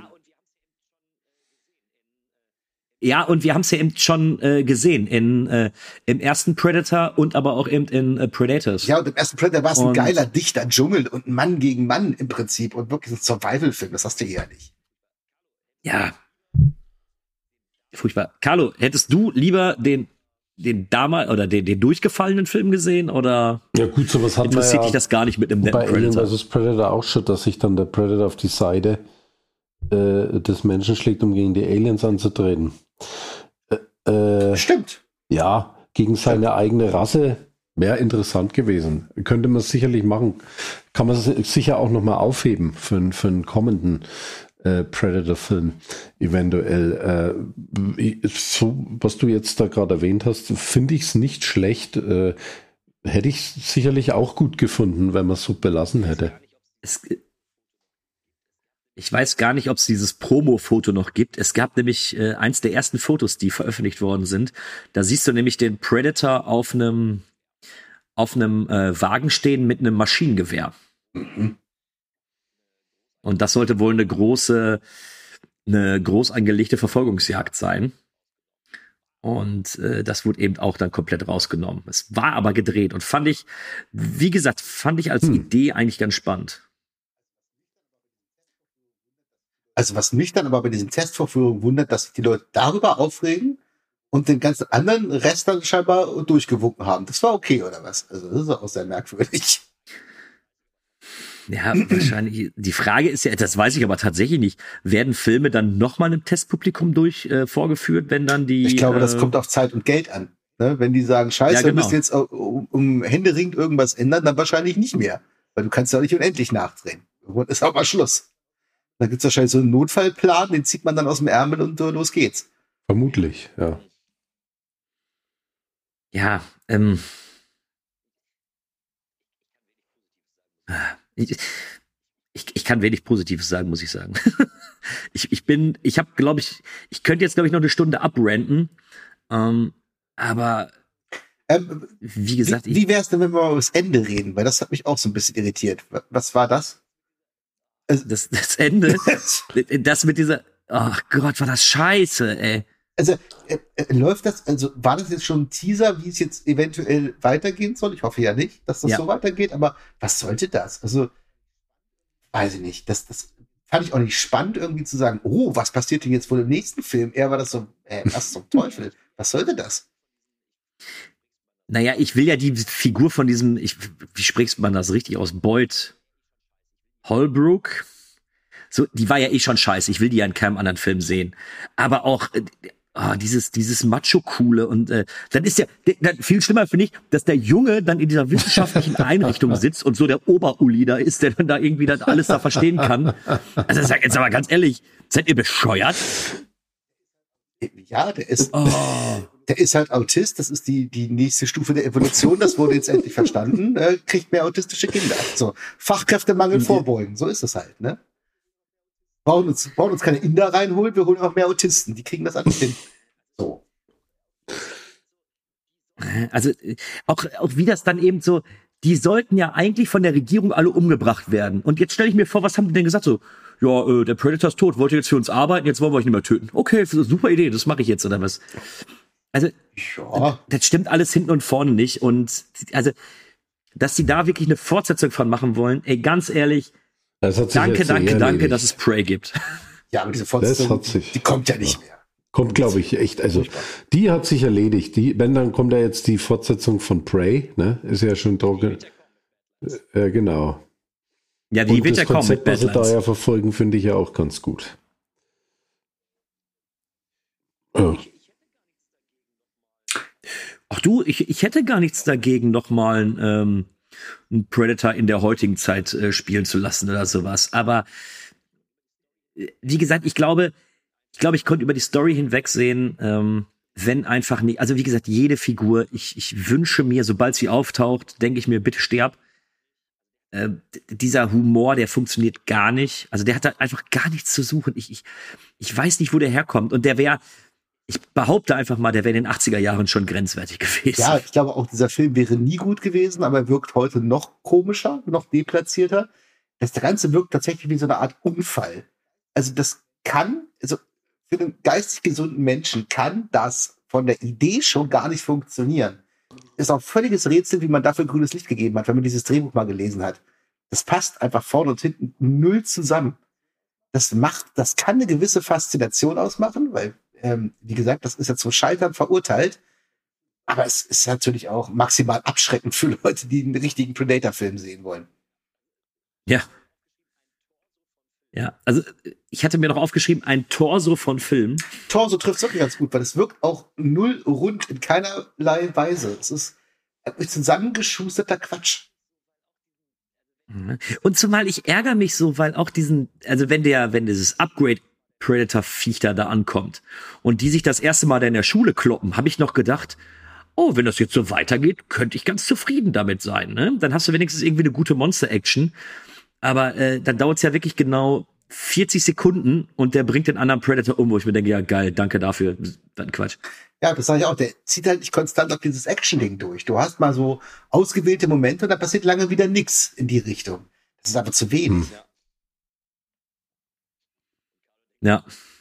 [SPEAKER 2] Ja, und wir haben es ja eben schon gesehen im ersten Predator und aber auch eben in Predators.
[SPEAKER 3] Ja, und im ersten Predator war es ein geiler, dichter Dschungel und Mann gegen Mann im Prinzip und wirklich ein Survival-Film. Das hast du hier ja nicht.
[SPEAKER 2] Ja. Furchtbar. Carlo, hättest du lieber den damals oder den durchgefallenen Film gesehen oder
[SPEAKER 4] ja, gut, sowas hat
[SPEAKER 2] interessiert dich das gar nicht mit dem
[SPEAKER 4] Predator? Bei Alien vs. Predator auch schon, dass sich dann der Predator auf die Seite des Menschen schlägt, um gegen die Aliens anzutreten.
[SPEAKER 3] Stimmt.
[SPEAKER 4] Ja, gegen seine eigene Rasse wäre interessant gewesen. Könnte man sicherlich machen. Kann man sicher auch nochmal aufheben für einen kommenden Predator-Film eventuell. So, was du jetzt da gerade erwähnt hast, finde ich es nicht schlecht. Hätte ich sicherlich auch gut gefunden, wenn man es so belassen hätte.
[SPEAKER 2] Ich weiß gar nicht, ob es dieses Promo-Foto noch gibt. Es gab nämlich eins der ersten Fotos, die veröffentlicht worden sind. Da siehst du nämlich den Predator auf einem Wagen stehen mit einem Maschinengewehr. Mhm. Und das sollte wohl eine groß angelegte Verfolgungsjagd sein. Und das wurde eben auch dann komplett rausgenommen. Es war aber gedreht und fand ich als Idee eigentlich ganz spannend.
[SPEAKER 3] Also was mich dann aber bei diesen Testvorführungen wundert, dass sich die Leute darüber aufregen und den ganzen anderen Rest dann scheinbar durchgewunken haben. Das war okay, oder was? Also das ist auch sehr merkwürdig.
[SPEAKER 2] Ja, wahrscheinlich. Die Frage ist ja, das weiß ich aber tatsächlich nicht, werden Filme dann nochmal im Testpublikum vorgeführt, wenn dann die...
[SPEAKER 3] Ich glaube, das kommt auf Zeit und Geld an. Ne? Wenn die sagen, scheiße, ja, genau, wir müssen jetzt um händeringend irgendwas ändern, dann wahrscheinlich nicht mehr. Weil du kannst ja nicht unendlich nachdrehen. Irgendwann ist auch mal Schluss. Da gibt's wahrscheinlich so einen Notfallplan, den zieht man dann aus dem Ärmel und los geht's.
[SPEAKER 4] Vermutlich, ja.
[SPEAKER 2] Ja, ich kann wenig Positives sagen, muss ich sagen. Ich könnte jetzt, glaube ich, noch eine Stunde abranten, aber wie gesagt...
[SPEAKER 3] Wie wär's denn, wenn wir mal über das Ende reden? Weil das hat mich auch so ein bisschen irritiert. Was war das?
[SPEAKER 2] Also, das Ende, das mit dieser, ach Gott, war das scheiße, ey.
[SPEAKER 3] Also, läuft das, also war das jetzt schon ein Teaser, wie es jetzt eventuell weitergehen soll? Ich hoffe ja nicht, dass das so weitergeht, aber was sollte das? Also, weiß ich nicht. Das fand ich auch nicht spannend, irgendwie zu sagen, oh, was passiert denn jetzt wohl im nächsten Film? Eher war das so, was zum Teufel? Was sollte das?
[SPEAKER 2] Naja, ich will ja die Figur von diesem, wie spricht man das richtig aus? Boyd Holbrook? So, die war ja eh schon scheiße. Ich will die ja in keinem anderen Film sehen. Aber auch dieses Macho-Coole und dann ist ja viel schlimmer, finde ich, dass der Junge dann in dieser wissenschaftlichen Einrichtung sitzt und so der Oberuli da ist, der dann da irgendwie das alles da verstehen kann. Also sag jetzt aber ganz ehrlich, seid ihr bescheuert?
[SPEAKER 3] Ja, der ist halt Autist. Das ist die nächste Stufe der Evolution. Das wurde jetzt endlich verstanden. Kriegt mehr autistische Kinder. So, Fachkräftemangel vorbeugen. So ist es halt, ne? Brauchen uns keine Inder reinholen, wir holen einfach mehr Autisten. Die kriegen das alles hin. So.
[SPEAKER 2] Also auch wie das dann eben so, die sollten ja eigentlich von der Regierung alle umgebracht werden. Und jetzt stelle ich mir vor, was haben die denn gesagt? So, ja, der Predator ist tot, wollt ihr jetzt für uns arbeiten, jetzt wollen wir euch nicht mehr töten. Okay, super Idee, das mache ich jetzt, oder was? Also, das stimmt alles hinten und vorne nicht. Und also, dass sie da wirklich eine Fortsetzung von machen wollen, ey, ganz ehrlich, danke, dass es Prey gibt.
[SPEAKER 3] Ja, aber diese Fortsetzung, die kommt ja nicht mehr.
[SPEAKER 4] Kommt, glaube ich, echt. Also, die hat sich erledigt. Wenn, dann kommt ja jetzt die Fortsetzung von Prey, ne? Ist ja schon trocken. Genau.
[SPEAKER 2] Ja, die wird ja kommen mit
[SPEAKER 4] Badlands. Was sie da ja verfolgen, finde ich ja auch ganz gut.
[SPEAKER 2] Ja. Ach du, ich hätte gar nichts dagegen, nochmal einen Predator in der heutigen Zeit spielen zu lassen oder sowas. Aber wie gesagt, ich glaube, ich konnte über die Story hinwegsehen, wenn einfach nicht, also wie gesagt, jede Figur, ich wünsche mir, sobald sie auftaucht, denke ich mir, bitte sterb. Dieser Humor, der funktioniert gar nicht. Also der hat da einfach gar nichts zu suchen. Ich weiß nicht, wo der herkommt. Und der wäre, ich behaupte einfach mal, der wäre in den 80er Jahren schon grenzwertig gewesen.
[SPEAKER 3] Ja, ich glaube auch, dieser Film wäre nie gut gewesen, aber er wirkt heute noch komischer, noch deplatzierter. Das Ganze wirkt tatsächlich wie so eine Art Unfall. Also also für einen geistig gesunden Menschen kann das von der Idee schon gar nicht funktionieren. Ist auch ein völliges Rätsel, wie man dafür grünes Licht gegeben hat, wenn man dieses Drehbuch mal gelesen hat. Das passt einfach vorne und hinten null zusammen. Das kann eine gewisse Faszination ausmachen, weil, wie gesagt, das ist ja zum Scheitern verurteilt. Aber es ist natürlich auch maximal abschreckend für Leute, die einen richtigen Predator-Film sehen wollen.
[SPEAKER 2] Ja. Ja, also ich hatte mir noch aufgeschrieben, ein Torso von Film.
[SPEAKER 3] Torso trifft es wirklich ganz gut, weil es wirkt auch null rund in keinerlei Weise. Es ist zusammengeschusterter Quatsch.
[SPEAKER 2] Und zumal ich ärgere mich so, weil auch wenn dieses Upgrade Predator-Viech da ankommt und die sich das erste Mal da in der Schule kloppen, habe ich noch gedacht, oh, wenn das jetzt so weitergeht, könnte ich ganz zufrieden damit sein. Ne? Dann hast du wenigstens irgendwie eine gute Monster-Action. Aber dann dauert es ja wirklich genau 40 Sekunden und der bringt den anderen Predator um, wo ich mir denke, ja geil, danke dafür. Dann Quatsch.
[SPEAKER 3] Ja, das sage ich auch. Der zieht halt nicht konstant auf dieses Action-Ding durch. Du hast mal so ausgewählte Momente und da passiert lange wieder nichts in die Richtung. Das ist aber zu wenig.
[SPEAKER 2] Ja.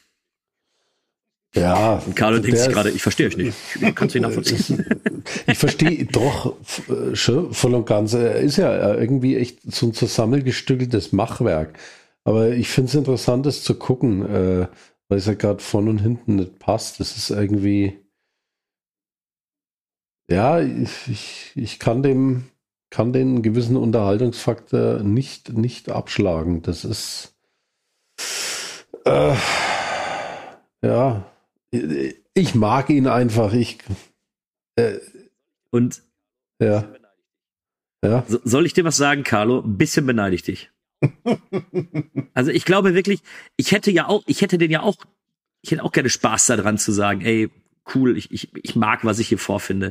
[SPEAKER 4] Ja.
[SPEAKER 2] Und Carlo denkt sich gerade, ich verstehe euch nicht. Kannst du ihn nachvollziehen?
[SPEAKER 4] Ich verstehe doch schon voll und ganz. Er ist ja irgendwie echt so ein zusammengestückeltes Machwerk. Aber ich finde es interessant, das zu gucken, weil es ja gerade vorn und hinten nicht passt. Das ist irgendwie, ja, ich kann den gewissen Unterhaltungsfaktor nicht abschlagen. Das ist, ja, ich mag ihn einfach.
[SPEAKER 2] Und
[SPEAKER 4] ja.
[SPEAKER 2] Soll ich dir was sagen, Carlo? Ein bisschen beneide ich dich. Also ich glaube wirklich, ich hätte auch gerne Spaß daran zu sagen, ey, cool, ich mag, was ich hier vorfinde.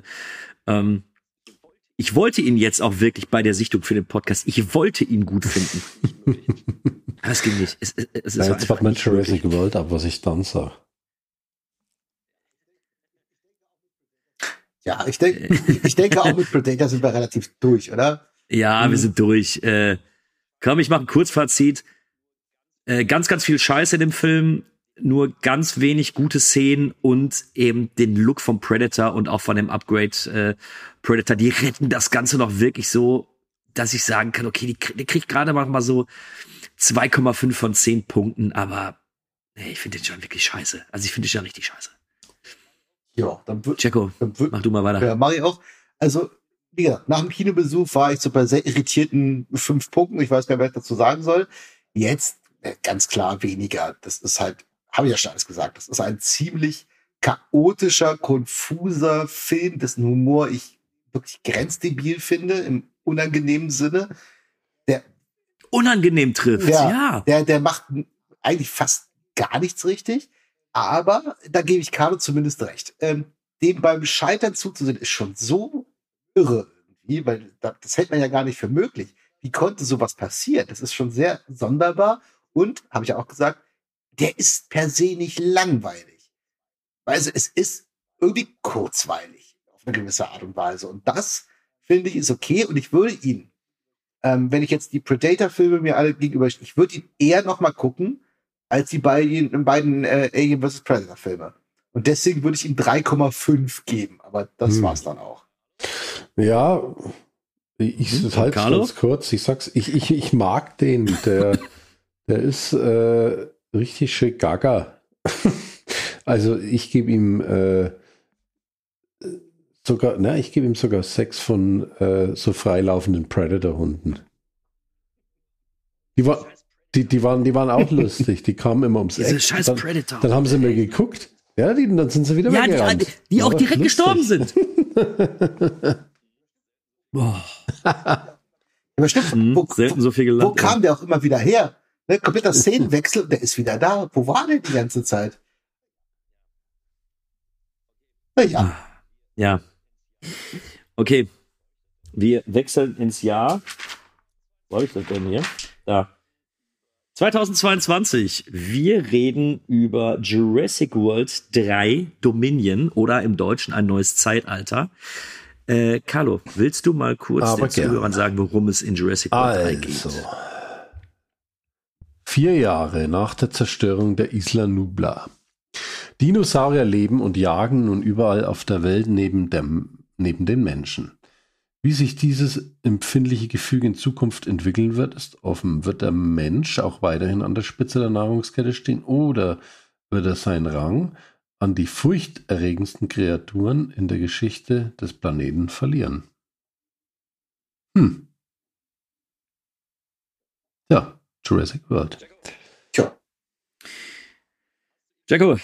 [SPEAKER 2] Ich wollte ihn jetzt auch wirklich bei der Sichtung für den Podcast, ich wollte ihn gut finden. Aber es ging nicht.
[SPEAKER 4] Jetzt war mein Jurassic World ab, was ich dann sage.
[SPEAKER 3] Ja, ich denke auch mit Predator sind wir relativ durch, oder?
[SPEAKER 2] Ja, wir sind durch. Komm, ich mache ein Kurzfazit. Ganz, ganz viel Scheiße in dem Film, nur ganz wenig gute Szenen und eben den Look vom Predator und auch von dem Upgrade Predator, die retten das Ganze noch wirklich so, dass ich sagen kann, okay, die kriegt gerade mal so 2,5 von 10 Punkten, aber ich finde den schon wirklich scheiße. Also ich finde den schon richtig scheiße.
[SPEAKER 3] Ja, dann wird
[SPEAKER 2] Jacko, mach du mal weiter.
[SPEAKER 3] Ja, mach ich auch. Also, wie gesagt, nach dem Kinobesuch war ich so bei sehr irritierten 5 Punkten. Ich weiß gar nicht, was ich dazu sagen soll. Jetzt ganz klar weniger. Das ist halt, habe ich ja schon alles gesagt, das ist ein ziemlich chaotischer, konfuser Film, dessen Humor ich wirklich grenzdebil finde, im unangenehmen Sinne. Der
[SPEAKER 2] unangenehm trifft, ja.
[SPEAKER 3] Der macht eigentlich fast gar nichts richtig, aber da gebe ich Carlo zumindest recht. Dem beim Scheitern zuzusehen, ist schon so irre irgendwie, weil das hält man ja gar nicht für möglich. Wie konnte sowas passieren? Das ist schon sehr sonderbar und, habe ich ja auch gesagt, der ist per se nicht langweilig. Also es ist irgendwie kurzweilig auf eine gewisse Art und Weise und das, finde ich, ist okay und ich würde ihn, wenn ich jetzt die Predator-Filme mir alle gegenüber, ich würde ihn eher noch mal gucken, als die beiden Alien vs. Predator-Filme. Und deswegen würde ich ihm 3,5 geben, aber das war's dann auch.
[SPEAKER 4] Ja, ich halte es ganz kurz. Ich sag's, ich mag den, der ist richtig schick gaga. Also ich gebe ihm sogar 6 von so freilaufenden Predator-Hunden. Die waren auch lustig. Die kamen immer ums Eck.
[SPEAKER 2] Diese scheiß Predator.
[SPEAKER 4] Dann haben sie mir geguckt. Ja, dann sind sie wieder weggerannt.
[SPEAKER 2] Die auch direkt gestorben sind.
[SPEAKER 3] Aber stimmt,
[SPEAKER 2] selten so viel gelacht.
[SPEAKER 3] Wo kam der auch immer wieder her? Ne, kompletter Szenenwechsel, der ist wieder da. Wo war der die ganze Zeit? Naja.
[SPEAKER 2] Ja. Okay. Wir wechseln ins Jahr. Wo habe ich das denn hier? Da. 2022. Wir reden über Jurassic World 3 Dominion oder im Deutschen ein neues Zeitalter. Carlo, willst du mal kurz den Zuhörern sagen, worum es in Jurassic World 3 geht?
[SPEAKER 4] 4 Jahre nach der Zerstörung der Isla Nublar. Dinosaurier leben und jagen nun überall auf der Welt neben den Menschen. Wie sich dieses empfindliche Gefüge in Zukunft entwickeln wird, ist offen. Wird der Mensch auch weiterhin an der Spitze der Nahrungskette stehen oder wird er seinen Rang an die furchterregendsten Kreaturen in der Geschichte des Planeten verlieren? Ja, Jurassic World.
[SPEAKER 3] Tja.
[SPEAKER 2] Jacko,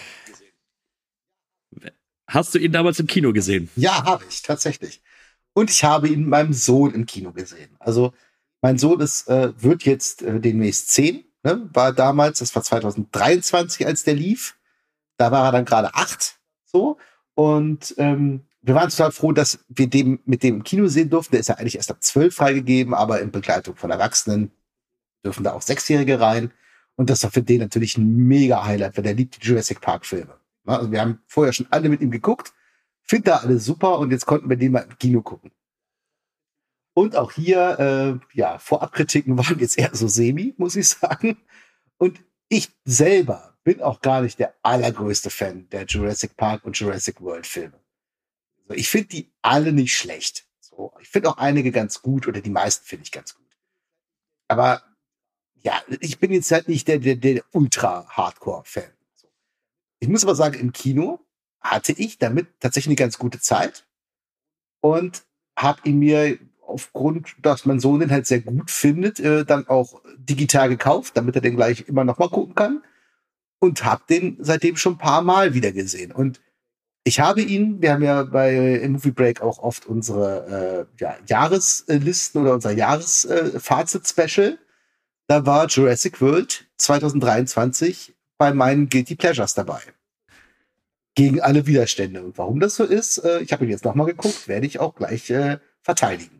[SPEAKER 2] hast du ihn damals im Kino gesehen?
[SPEAKER 3] Ja, habe ich, tatsächlich. Und ich habe ihn mit meinem Sohn im Kino gesehen. Also mein Sohn wird jetzt demnächst 10. Ne? War damals, das war 2023, als der lief. Da war er dann gerade 8. So. Und wir waren total froh, dass wir mit dem im Kino sehen durften. Der ist ja eigentlich erst ab 12 freigegeben, aber in Begleitung von Erwachsenen dürfen da auch 6-Jährige rein. Und das war für den natürlich ein mega Highlight, weil der liebt die Jurassic Park Filme. Also wir haben vorher schon alle mit ihm geguckt. Finde da alles super und jetzt konnten wir den mal im Kino gucken. Und auch hier, Vorabkritiken waren jetzt eher so semi, muss ich sagen. Und ich selber bin auch gar nicht der allergrößte Fan der Jurassic Park und Jurassic World Filme. Also ich finde die alle nicht schlecht. So, ich finde auch einige ganz gut oder die meisten finde ich ganz gut. Aber ja, ich bin jetzt halt nicht der Ultra-Hardcore-Fan. So. Ich muss aber sagen, im Kino hatte ich damit tatsächlich eine ganz gute Zeit und habe ihn mir aufgrund, dass mein Sohn den halt sehr gut findet, dann auch digital gekauft, damit er den gleich immer noch mal gucken kann und habe den seitdem schon ein paar Mal wieder gesehen. Und ich habe ihn, wir haben ja bei Movie Break auch oft unsere Jahreslisten oder unser Jahresfazit-Special. Da war Jurassic World 2023 bei meinen Guilty Pleasures dabei. Gegen alle Widerstände. Und warum das so ist, ich habe ihn jetzt nochmal geguckt, werde ich auch gleich verteidigen.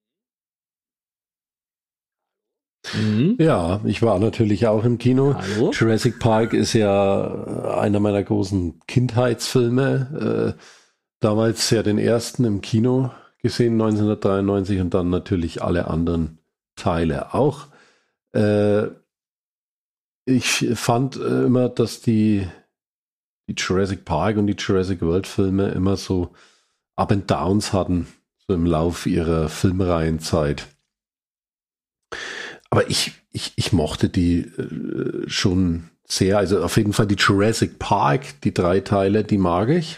[SPEAKER 4] Ja, ich war natürlich auch im Kino.
[SPEAKER 2] Hallo?
[SPEAKER 4] Jurassic Park ist ja einer meiner großen Kindheitsfilme. Damals ja den ersten im Kino gesehen, 1993, und dann natürlich alle anderen Teile auch. ich fand immer, dass die Jurassic Park und die Jurassic World Filme immer so Up and Downs hatten, so im Lauf ihrer Filmreihenzeit. Aber ich mochte die schon sehr, also auf jeden Fall die Jurassic Park, die 3 Teile, die mag ich.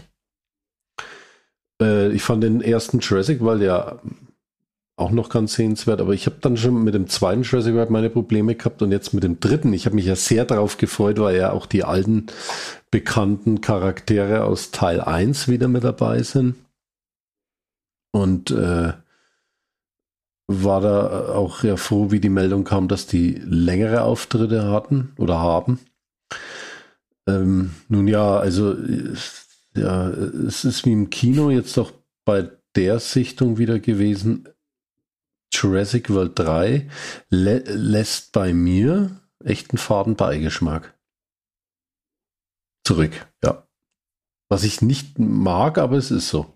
[SPEAKER 4] Ich fand den ersten Jurassic World ja auch noch ganz sehenswert, aber ich habe dann schon mit dem zweiten Jurassic World meine Probleme gehabt und jetzt mit dem dritten. Ich habe mich ja sehr darauf gefreut, weil ja auch die alten bekannten Charaktere aus Teil 1 wieder mit dabei sind. Und war da auch ja froh, wie die Meldung kam, dass die längere Auftritte hatten oder haben. Nun ja, also ja, es ist wie im Kino jetzt auch bei der Sichtung wieder gewesen. Jurassic World 3 lässt bei mir echt einen faden Beigeschmack zurück, ja. Was ich nicht mag, aber es ist so.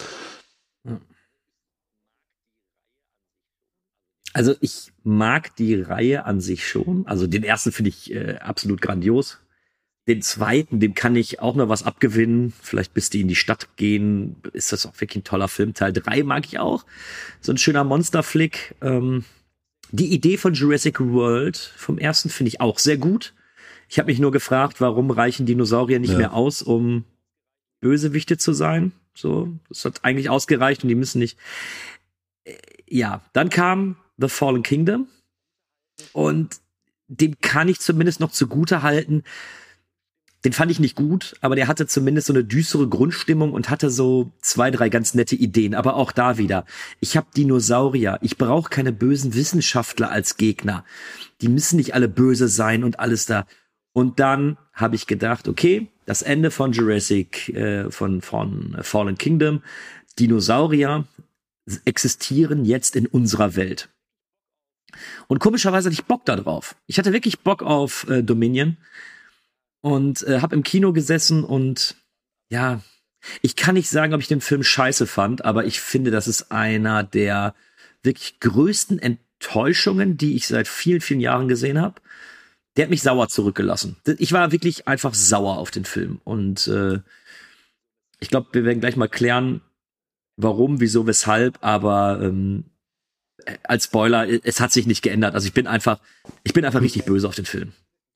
[SPEAKER 2] Also ich mag die Reihe an sich schon. Also den ersten finde ich absolut grandios. Den zweiten, dem kann ich auch noch was abgewinnen. Vielleicht bis die in die Stadt gehen, ist das auch wirklich ein toller Film. Teil 3 mag ich auch. So ein schöner Monsterflick. Die Idee von Jurassic World vom ersten finde ich auch sehr gut. Ich habe mich nur gefragt, warum reichen Dinosaurier nicht mehr aus, um Bösewichte zu sein? So, das hat eigentlich ausgereicht und die müssen nicht. Ja, dann kam The Fallen Kingdom und dem kann ich zumindest noch zugute halten. Den fand ich nicht gut, aber der hatte zumindest so eine düstere Grundstimmung und hatte so 2, 3 ganz nette Ideen. Aber auch da wieder, ich habe Dinosaurier. Ich brauche keine bösen Wissenschaftler als Gegner. Die müssen nicht alle böse sein und alles da. Und dann habe ich gedacht, okay, das Ende von von Fallen Kingdom, Dinosaurier existieren jetzt in unserer Welt. Und komischerweise hatte ich Bock da drauf. Ich hatte wirklich Bock auf Dominion. Und habe im Kino gesessen und ja, ich kann nicht sagen, ob ich den Film scheiße fand, aber ich finde, das ist einer der wirklich größten Enttäuschungen, die ich seit vielen, vielen Jahren gesehen habe. Der hat mich sauer zurückgelassen. Ich war wirklich einfach sauer auf den Film. Und ich glaube, wir werden gleich mal klären, warum, wieso, weshalb, aber als Spoiler, es hat sich nicht geändert. Also ich bin einfach richtig böse auf den Film.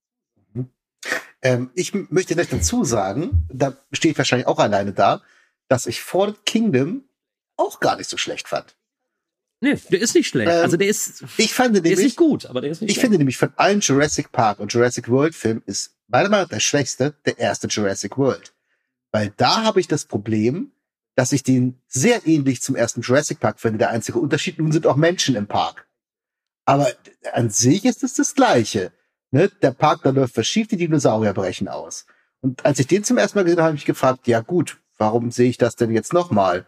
[SPEAKER 3] Ich möchte gleich dazu sagen, da stehe ich wahrscheinlich auch alleine da, dass ich Fallen Kingdom auch gar nicht so schlecht fand.
[SPEAKER 2] Nee, der ist nicht schlecht. Also der ist nicht gut, aber der ist nicht schlecht.
[SPEAKER 3] Ich finde nämlich von allen Jurassic Park und Jurassic World Filmen ist meiner Meinung nach der schwächste der erste Jurassic World. Weil da habe ich das Problem, dass ich den sehr ähnlich zum ersten Jurassic Park finde. Der einzige Unterschied, nun sind auch Menschen im Park. Aber an sich ist es das Gleiche. Ne, der Park, da läuft was schief, die Dinosaurier brechen aus. Und als ich den zum ersten Mal gesehen habe, habe ich mich gefragt, ja gut, warum sehe ich das denn jetzt nochmal?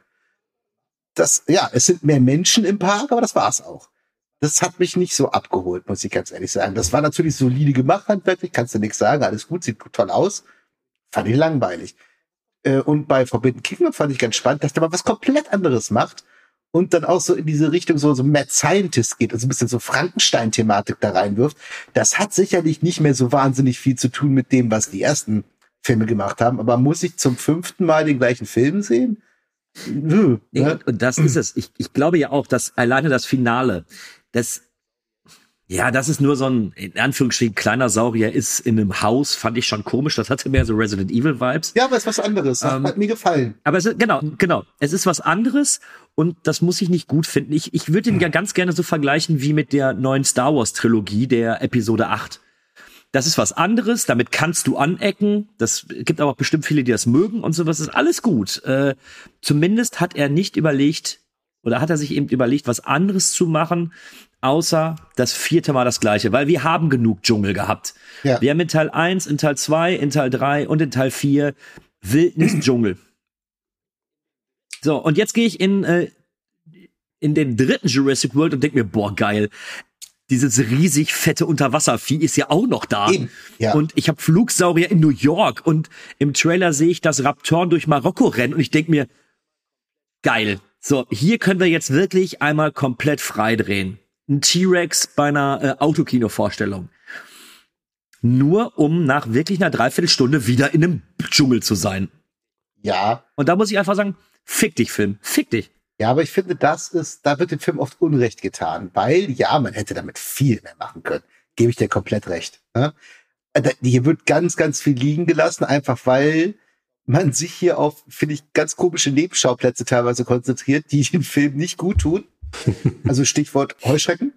[SPEAKER 3] Es sind mehr Menschen im Park, aber das war's auch. Das hat mich nicht so abgeholt, muss ich ganz ehrlich sagen. Das war natürlich solide gemacht, handwerklich, kannst du nichts sagen, alles gut, sieht toll aus. Fand ich langweilig. Und bei Forbidden Kingdom fand ich ganz spannend, dass der mal was komplett anderes macht und dann auch so in diese Richtung so Mad Scientist geht und so ein bisschen so Frankenstein-Thematik da reinwirft. Das hat sicherlich nicht mehr so wahnsinnig viel zu tun mit dem, was die ersten Filme gemacht haben. Aber muss ich zum 5. Mal den gleichen Film sehen?
[SPEAKER 2] Ne? Und das ist es. Ich glaube ja auch, dass alleine das Finale, das ist nur so ein, in Anführungsstrichen, kleiner Saurier ist in einem Haus, fand ich schon komisch. Das hatte mehr so Resident Evil Vibes.
[SPEAKER 3] Ja, aber es ist was anderes. Das hat mir gefallen.
[SPEAKER 2] Aber genau. Es ist was anderes und das muss ich nicht gut finden. Ich würde ihn ja ganz gerne so vergleichen wie mit der neuen Star Wars Trilogie, der Episode 8. Das ist was anderes, damit kannst du anecken. Das gibt aber auch bestimmt viele, die das mögen und sowas. Ist alles gut. Zumindest hat er sich eben überlegt, was anderes zu machen, außer das 4. Mal das Gleiche, weil wir haben genug Dschungel gehabt. Ja. Wir haben in Teil 1, in Teil 2, in Teil 3 und in Teil 4 Wildnis-Dschungel. So, und jetzt gehe ich in den 3. Jurassic World und denke mir, boah, geil. Dieses riesig fette Unterwasservieh ist ja auch noch da. Ja. Und ich habe Flugsaurier in New York und im Trailer sehe ich, dass Raptoren durch Marokko rennen und ich denke mir, geil. So, hier können wir jetzt wirklich einmal komplett frei drehen. Ein T-Rex bei einer Autokino-Vorstellung. nur um nach wirklich einer Dreiviertelstunde wieder in einem Dschungel zu sein.
[SPEAKER 3] Ja.
[SPEAKER 2] Und da muss ich einfach sagen, fick dich, Film, fick dich.
[SPEAKER 3] Ja, aber ich finde, da wird dem Film oft Unrecht getan, weil, ja, man hätte damit viel mehr machen können. Gebe ich dir komplett recht. Ne? Hier wird ganz, ganz viel liegen gelassen, einfach weil man sich hier auf, finde ich, ganz komische Nebenschauplätze teilweise konzentriert, die den Film nicht gut tun. Also Stichwort Heuschrecken.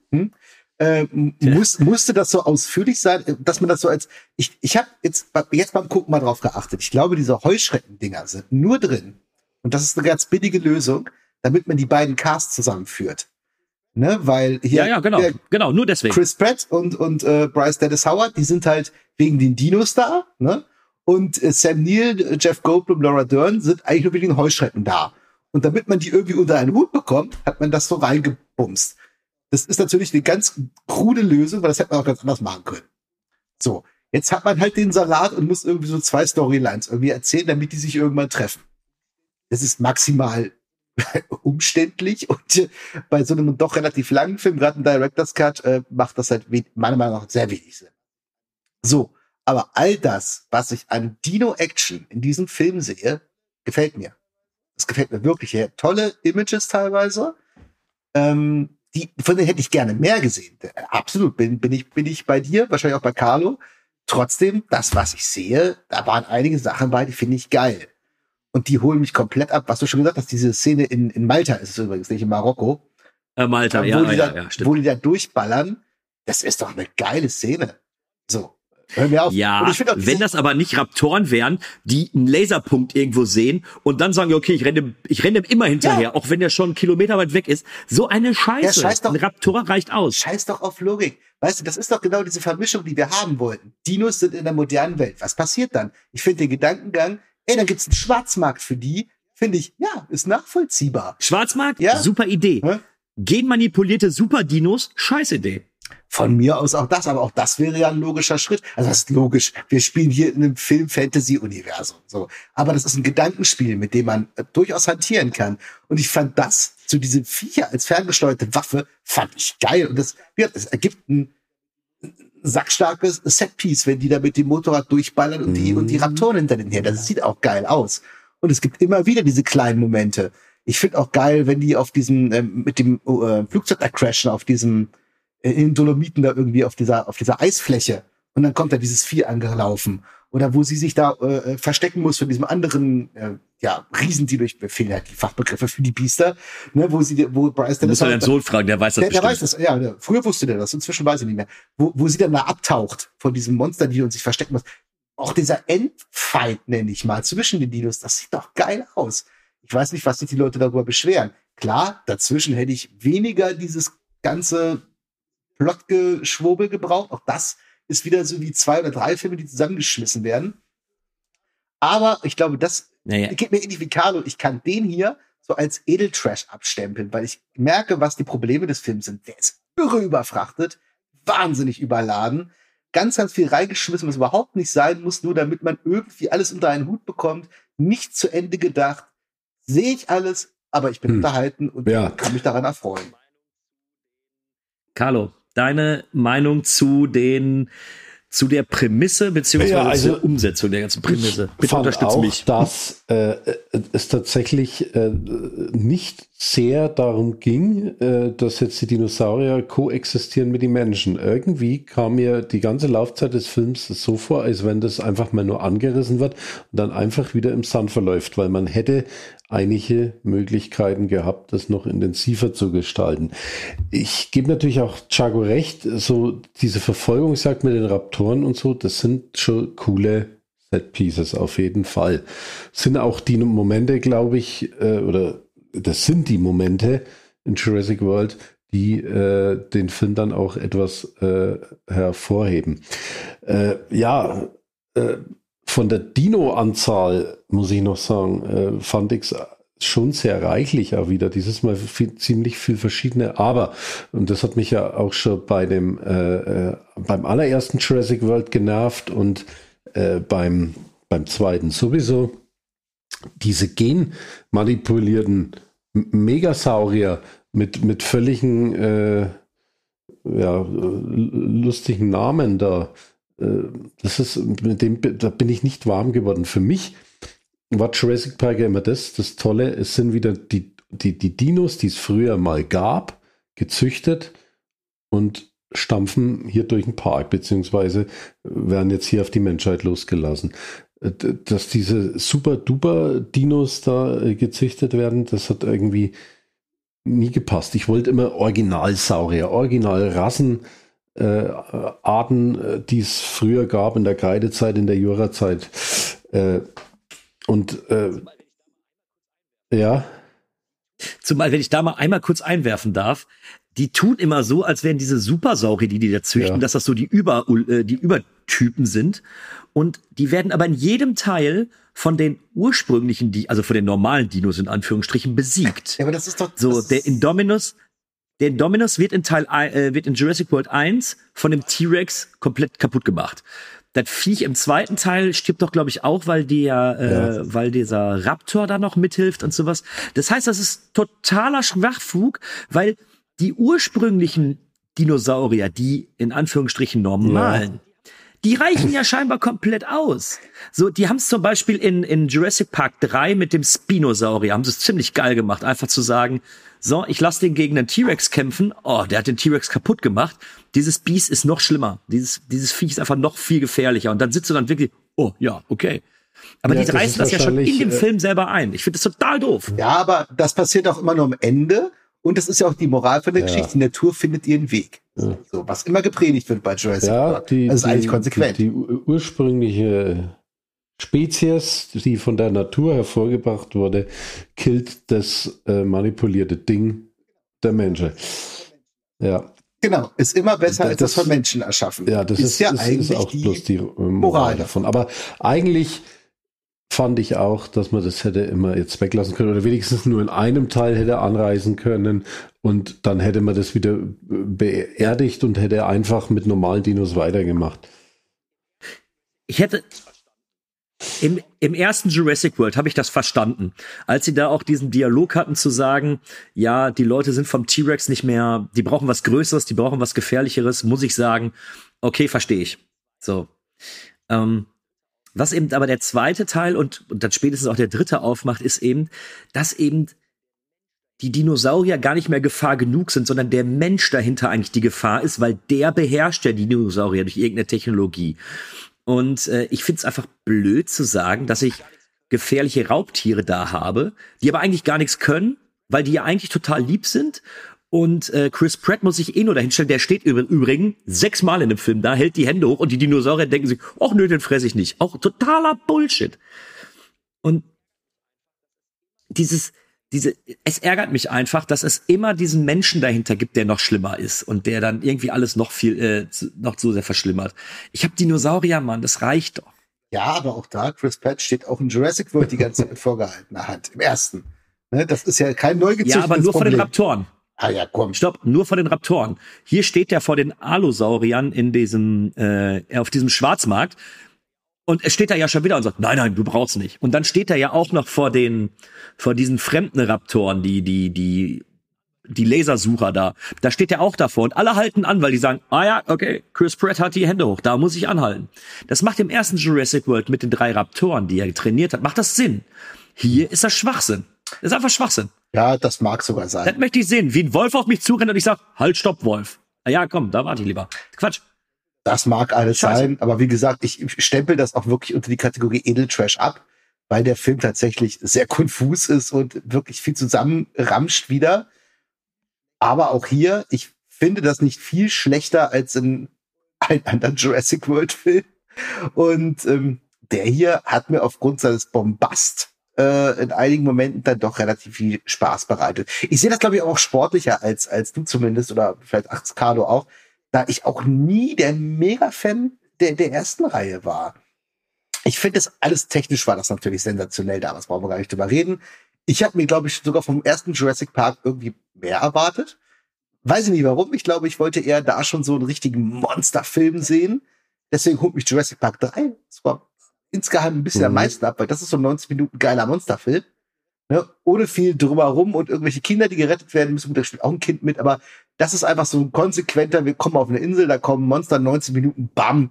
[SPEAKER 3] Musste das so ausführlich sein, dass man das so als, ich habe jetzt beim Gucken mal drauf geachtet. Ich glaube, diese Heuschrecken-Dinger sind nur drin. Und das ist eine ganz billige Lösung, damit man die beiden Casts zusammenführt. Ne, weil hier.
[SPEAKER 2] Ja, genau, nur deswegen.
[SPEAKER 3] Chris Pratt und Bryce Dallas Howard, die sind halt wegen den Dinos da, ne? Und Sam Neill, Jeff Goldblum, Laura Dern sind eigentlich nur wegen den Heuschrecken da. Und damit man die irgendwie unter einen Hut bekommt, hat man das so reingebumst. Das ist natürlich eine ganz krude Lösung, weil das hätte man auch ganz anders machen können. So, jetzt hat man halt den Salat und muss irgendwie so 2 Storylines irgendwie erzählen, damit die sich irgendwann treffen. Das ist maximal umständlich und bei so einem doch relativ langen Film, gerade ein Director's Cut, macht das halt meiner Meinung nach sehr wenig Sinn. So, aber all das, was ich an Dino-Action in diesem Film sehe, gefällt mir. Das gefällt mir wirklich. Ja, tolle Images teilweise. Von denen hätte ich gerne mehr gesehen. Absolut, bin ich bei dir, wahrscheinlich auch bei Carlo. Trotzdem, das, was ich sehe, da waren einige Sachen bei, die finde ich geil. Und die holen mich komplett ab. Was du schon gesagt hast, diese Szene in Malta ist es übrigens, nicht in Marokko.
[SPEAKER 2] Malta,
[SPEAKER 3] stimmt. Wo die da durchballern, das ist doch eine geile Szene. So. Hör mir auf.
[SPEAKER 2] Ja, und ich auch, wenn das aber nicht Raptoren wären, die einen Laserpunkt irgendwo sehen und dann sagen, okay, ich renne dem immer hinterher, auch wenn der schon einen Kilometer weit weg ist. So eine Scheiße. Ja, ein Raptor reicht aus.
[SPEAKER 3] Scheiß doch auf Logik. Weißt du, das ist doch genau diese Vermischung, die wir haben wollten. Dinos sind in der modernen Welt. Was passiert dann? Ich finde den Gedankengang, dann gibt's einen Schwarzmarkt für die, finde ich, ja, ist nachvollziehbar.
[SPEAKER 2] Schwarzmarkt? Ja? Super Idee. Genmanipulierte Superdinos? Scheiß Idee.
[SPEAKER 3] Von mir aus auch das, aber auch das wäre ja ein logischer Schritt. Also das ist logisch. Wir spielen hier in einem Film-Fantasy-Universum. So. Aber das ist ein Gedankenspiel, mit dem man durchaus hantieren kann. Und ich fand das, zu diesem Viecher als ferngesteuerte Waffe, fand ich geil. Und das ergibt ein sackstarkes Setpiece, wenn die da mit dem Motorrad durchballern und die Raptoren hinter denen her. Das sieht auch geil aus. Und es gibt immer wieder diese kleinen Momente. Ich finde auch geil, wenn die auf diesem, mit dem Flugzeug da crashen, auf diesem in den Dolomiten da irgendwie auf dieser Eisfläche. Und dann kommt da dieses Vieh angelaufen. Oder wo sie sich da verstecken muss von diesem anderen Riesen, die mir fehlen halt die Fachbegriffe für die Biester, ne, wo Bryce
[SPEAKER 2] Dallas Howard... deinen Sohn fragen, der weiß das bestimmt.
[SPEAKER 3] Der weiß das, ja. Früher wusste der das, inzwischen weiß ich nicht mehr. Wo sie dann da abtaucht von diesem Monster, die uns sich verstecken muss. Auch dieser Endfight, nenne ich mal, zwischen den Dinos, das sieht doch geil aus. Ich weiß nicht, was sich die Leute darüber beschweren. Klar, dazwischen hätte ich weniger dieses ganze Plotgeschwurbel gebraucht. Auch das ist wieder so wie 2 oder 3 Filme, die zusammengeschmissen werden. Aber ich glaube, das geht mir ähnlich wie Carlo. Ich kann den hier so als Edeltrash abstempeln, weil ich merke, was die Probleme des Films sind. Der ist irre überfrachtet, wahnsinnig überladen, ganz, ganz viel reingeschmissen, was überhaupt nicht sein muss, nur damit man irgendwie alles unter einen Hut bekommt. Nicht zu Ende gedacht. Sehe ich alles, aber ich bin unterhalten und kann mich daran erfreuen.
[SPEAKER 2] Carlo, deine Meinung zu der Prämisse beziehungsweise zur Umsetzung der ganzen Prämisse.
[SPEAKER 4] Bitte unterstütze mich. Dass es tatsächlich nicht sehr darum ging, dass jetzt die Dinosaurier koexistieren mit den Menschen. Irgendwie kam mir die ganze Laufzeit des Films so vor, als wenn das einfach mal nur angerissen wird und dann einfach wieder im Sand verläuft, weil man hätte einige Möglichkeiten gehabt, das noch intensiver zu gestalten. Ich gebe natürlich auch Chago recht, so diese Verfolgungsjagd mit den Raptoren und so, das sind schon coole Set-Pieces auf jeden Fall. Sind auch die Momente, glaube ich, oder das sind die Momente in Jurassic World, die den Film dann auch etwas hervorheben. Von der Dino-Anzahl, muss ich noch sagen, fand ich es schon sehr reichlich auch wieder. Dieses Mal ziemlich viel verschiedene, aber, und das hat mich ja auch schon beim allerersten Jurassic World genervt und beim zweiten sowieso, diese genmanipulierten Megasaurier mit völligen lustigen Namen da, da bin ich nicht warm geworden. Für mich war Jurassic Park ja immer das Tolle, es sind wieder die Dinos, die es früher mal gab, gezüchtet und stampfen hier durch den Park, beziehungsweise werden jetzt hier auf die Menschheit losgelassen. Dass diese super-duper-Dinos da gezüchtet werden, das hat irgendwie nie gepasst. Ich wollte immer Originalsaurier, Originalrassen, Arten, die es früher gab in der Kreidezeit, in der Jurazeit. Ja.
[SPEAKER 2] Zumal, wenn ich da mal einmal kurz einwerfen darf, die tun immer so, als wären diese Supersaurier, die da züchten, dass das so die Übertypen sind. Und die werden aber in jedem Teil von den ursprünglichen, also von den normalen Dinos in Anführungsstrichen, besiegt.
[SPEAKER 3] Ja, aber das ist doch
[SPEAKER 2] so. Der Indominus wird in Jurassic World 1 von dem T-Rex komplett kaputt gemacht. Das Viech im zweiten Teil stirbt doch, glaube ich, auch, weil dieser Raptor da noch mithilft und sowas. Das heißt, das ist totaler Schwachfug, weil die ursprünglichen Dinosaurier, die in Anführungsstrichen normalen, die reichen ja scheinbar komplett aus. So, die haben es zum Beispiel in Jurassic Park 3 mit dem Spinosaurier, haben sie es ziemlich geil gemacht, einfach zu sagen, so, ich lasse den gegen den T-Rex kämpfen. Oh, der hat den T-Rex kaputt gemacht. Dieses Biest ist noch schlimmer. Dieses Viech ist einfach noch viel gefährlicher. Und dann sitzt du dann wirklich, oh, ja, okay. Aber die reißen das ja schon in dem Film selber ein. Ich finde das total doof.
[SPEAKER 3] Ja, aber das passiert auch immer nur am Ende. Und das ist ja auch die Moral von der Geschichte. Die Natur findet ihren Weg. Ja. So, was immer gepredigt wird bei Jurassic Park. Das ist eigentlich konsequent.
[SPEAKER 4] Die ursprüngliche Spezies, die von der Natur hervorgebracht wurde, killt das manipulierte Ding der Menschen. Ja.
[SPEAKER 3] Genau, ist immer besser als das von Menschen erschaffen.
[SPEAKER 4] Ja, das ist eigentlich auch bloß die Moral davon. Aber eigentlich fand ich auch, dass man das hätte immer jetzt weglassen können oder wenigstens nur in einem Teil hätte anreisen können und dann hätte man das wieder beerdigt und hätte einfach mit normalen Dinos weitergemacht.
[SPEAKER 2] Ich hätte im ersten Jurassic World habe ich das verstanden, als sie da auch diesen Dialog hatten zu sagen, ja, die Leute sind vom T-Rex nicht mehr, die brauchen was Größeres, die brauchen was Gefährlicheres, muss ich sagen, okay, verstehe ich. So. Was eben aber der zweite Teil und dann spätestens auch der dritte aufmacht, ist eben, dass eben die Dinosaurier gar nicht mehr Gefahr genug sind, sondern der Mensch dahinter eigentlich die Gefahr ist, weil der beherrscht ja die Dinosaurier durch irgendeine Technologie. Und ich finde es einfach blöd zu sagen, dass ich gefährliche Raubtiere da habe, die aber eigentlich gar nichts können, weil die ja eigentlich total lieb sind. Und Chris Pratt muss sich nur dahinstellen, der steht übrigens 6-mal in dem Film da, hält die Hände hoch und die Dinosaurier denken sich, ach nö, den fresse ich nicht. Auch totaler Bullshit. Und es ärgert mich einfach, dass es immer diesen Menschen dahinter gibt, der noch schlimmer ist und der dann irgendwie alles noch so sehr verschlimmert. Ich habe Dinosaurier, Mann, das reicht doch.
[SPEAKER 3] Ja, aber auch da, Chris Pratt steht auch in Jurassic World die ganze Zeit mit vorgehaltener Hand, im ersten. Ne, das ist ja kein neu gezüchtetes
[SPEAKER 2] Ja, aber nur von den Raptoren.
[SPEAKER 3] Ah ja, komm.
[SPEAKER 2] Stopp, nur vor den Raptoren. Hier steht er vor den Allosauriern in auf diesem Schwarzmarkt. Und er steht da ja schon wieder und sagt, nein, du brauchst nicht. Und dann steht er ja auch noch vor diesen fremden Raptoren, die Lasersucher da. Da steht er auch davor. Und alle halten an, weil die sagen, ah ja, okay, Chris Pratt hat die Hände hoch, da muss ich anhalten. Das macht im ersten Jurassic World mit den 3 Raptoren, die er trainiert hat, macht das Sinn. Hier ist das Schwachsinn. Das ist einfach Schwachsinn.
[SPEAKER 3] Ja, das mag sogar sein.
[SPEAKER 2] Das möchte ich sehen, wie ein Wolf auf mich zurennt und ich sag, halt, stopp, Wolf. Ja, komm, da warte ich lieber. Quatsch.
[SPEAKER 3] Das mag alles sein, aber wie gesagt, ich stempel das auch wirklich unter die Kategorie Edeltrash ab, weil der Film tatsächlich sehr konfus ist und wirklich viel zusammenramscht wieder. Aber auch hier, ich finde das nicht viel schlechter als in einem anderen Jurassic World Film. Und der hier hat mir aufgrund seines Bombast in einigen Momenten dann doch relativ viel Spaß bereitet. Ich sehe das, glaube ich, auch sportlicher als du zumindest oder vielleicht Carlo auch, da ich auch nie der Mega-Fan der ersten Reihe war. Ich finde das alles technisch war das natürlich sensationell damals, brauchen wir gar nicht drüber reden. Ich habe mir, glaube ich, sogar vom ersten Jurassic Park irgendwie mehr erwartet. Weiß ich nicht warum. Ich glaube, ich wollte eher da schon so einen richtigen Monsterfilm sehen. Deswegen holt mich Jurassic Park 3. Das war insgeheim ein bisschen am meisten ab, weil das ist so ein 90 Minuten geiler Monsterfilm. Ne? Ohne viel drumherum und irgendwelche Kinder, die gerettet werden müssen. Da spielt auch ein Kind mit, aber das ist einfach so ein konsequenter, wir kommen auf eine Insel, da kommen Monster, 90 Minuten, bam,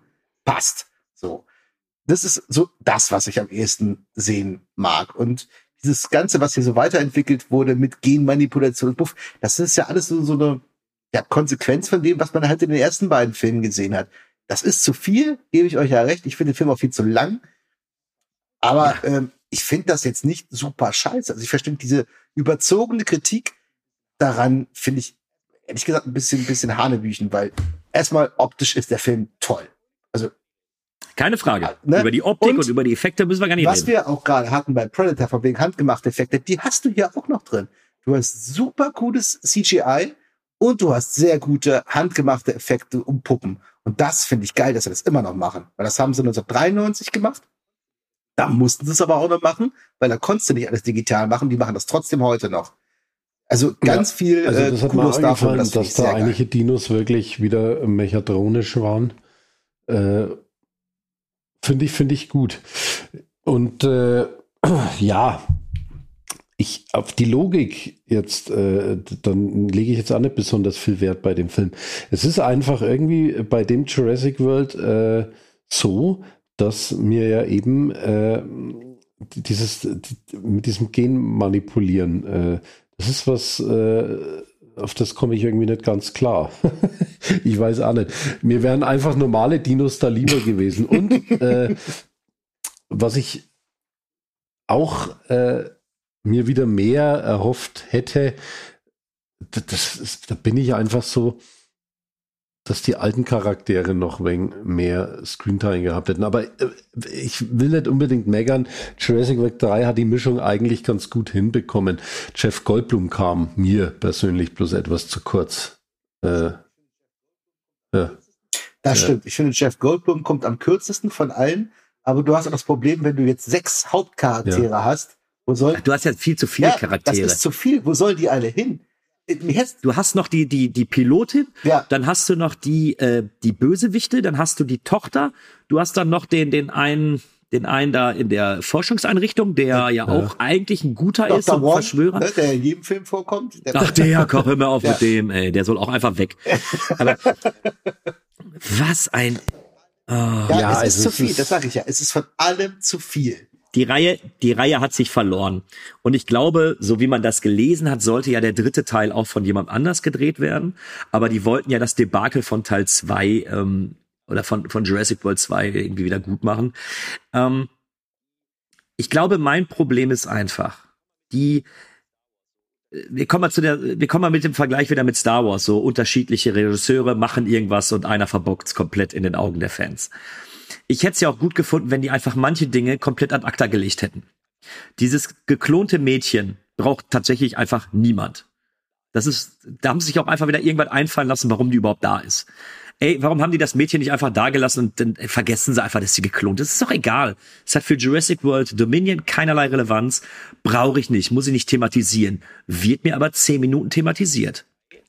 [SPEAKER 3] passt. So. Das ist so das, was ich am ehesten sehen mag. Und dieses Ganze, was hier so weiterentwickelt wurde mit Genmanipulation und Puff, das ist ja alles so eine Konsequenz von dem, was man halt in den ersten beiden Filmen gesehen hat. Das ist zu viel, gebe ich euch ja recht. Ich finde den Film auch viel zu lang. Aber ich finde das jetzt nicht super scheiße. Also ich verstehe diese überzogene Kritik daran, finde ich, ehrlich gesagt, ein bisschen Hanebüchen, weil erstmal optisch ist der Film toll. Also
[SPEAKER 2] keine Frage. Ne? Über die Optik und über die Effekte müssen wir gar nicht reden.
[SPEAKER 3] Was wir auch gerade hatten bei Predator, von wegen handgemachte Effekte, die hast du hier auch noch drin. Du hast super gutes CGI und du hast sehr gute handgemachte Effekte und Puppen. Und das finde ich geil, dass sie das immer noch machen. Weil das haben sie 1993 gemacht. Da mussten sie es aber auch noch machen, weil da konntest du nicht alles digital machen. Die machen das trotzdem heute noch. Also ganz viel
[SPEAKER 4] das hat mir gefallen, dass da einige Dinos wirklich wieder mechatronisch waren. Finde ich gut. Und auf die Logik jetzt, dann lege ich jetzt auch nicht besonders viel Wert bei dem Film. Es ist einfach irgendwie bei dem Jurassic World so, dass mir ja eben mit diesem Gen manipulieren, das ist was, auf das komme ich irgendwie nicht ganz klar. Ich weiß auch nicht. Mir wären einfach normale Dinos da lieber gewesen. Und was ich auch mir wieder mehr erhofft hätte, da bin ich einfach so, dass die alten Charaktere noch ein wenig mehr Screentime gehabt hätten. Aber ich will nicht unbedingt meckern. Jurassic World 3 hat die Mischung eigentlich ganz gut hinbekommen. Jeff Goldblum kam mir persönlich bloß etwas zu kurz.
[SPEAKER 3] Das stimmt. Ich finde, Jeff Goldblum kommt am kürzesten von allen. Aber du hast auch das Problem, wenn du jetzt 6 Hauptcharaktere hast.
[SPEAKER 2] Du hast ja viel zu viele Charaktere.
[SPEAKER 3] Das ist zu viel. Wo sollen die alle hin?
[SPEAKER 2] Du hast noch die Pilotin, dann hast du noch die Bösewichte, dann hast du die Tochter, du hast dann noch den einen da in der Forschungseinrichtung, der auch eigentlich ein guter Dr. ist und
[SPEAKER 3] Wong,
[SPEAKER 2] Verschwörer.
[SPEAKER 3] Ne, der in jedem Film vorkommt.
[SPEAKER 2] Komm, hör mal auf mit dem, ey, der soll auch einfach weg. Aber was ein...
[SPEAKER 3] Es ist zu viel, das sage ich ja. Es ist von allem zu viel.
[SPEAKER 2] Die Reihe hat sich verloren. Und ich glaube, so wie man das gelesen hat, sollte ja der dritte Teil auch von jemand anders gedreht werden. Aber die wollten ja das Debakel von Teil 2 oder von Jurassic World 2 irgendwie wieder gut machen. Ich glaube, mein Problem ist einfach, wir kommen mal mit dem Vergleich wieder mit Star Wars. So unterschiedliche Regisseure machen irgendwas und einer verbockt's komplett in den Augen der Fans. Ich hätte es ja auch gut gefunden, wenn die einfach manche Dinge komplett ad acta gelegt hätten. Dieses geklonte Mädchen braucht tatsächlich einfach niemand. Da haben sie sich auch einfach wieder irgendwann einfallen lassen, warum die überhaupt da ist. Ey, warum haben die das Mädchen nicht einfach da gelassen und dann vergessen sie einfach, dass sie geklont ist? Das ist doch egal. Es hat für Jurassic World Dominion keinerlei Relevanz. Brauche ich nicht, muss ich nicht thematisieren. Wird mir aber 10 Minuten thematisiert.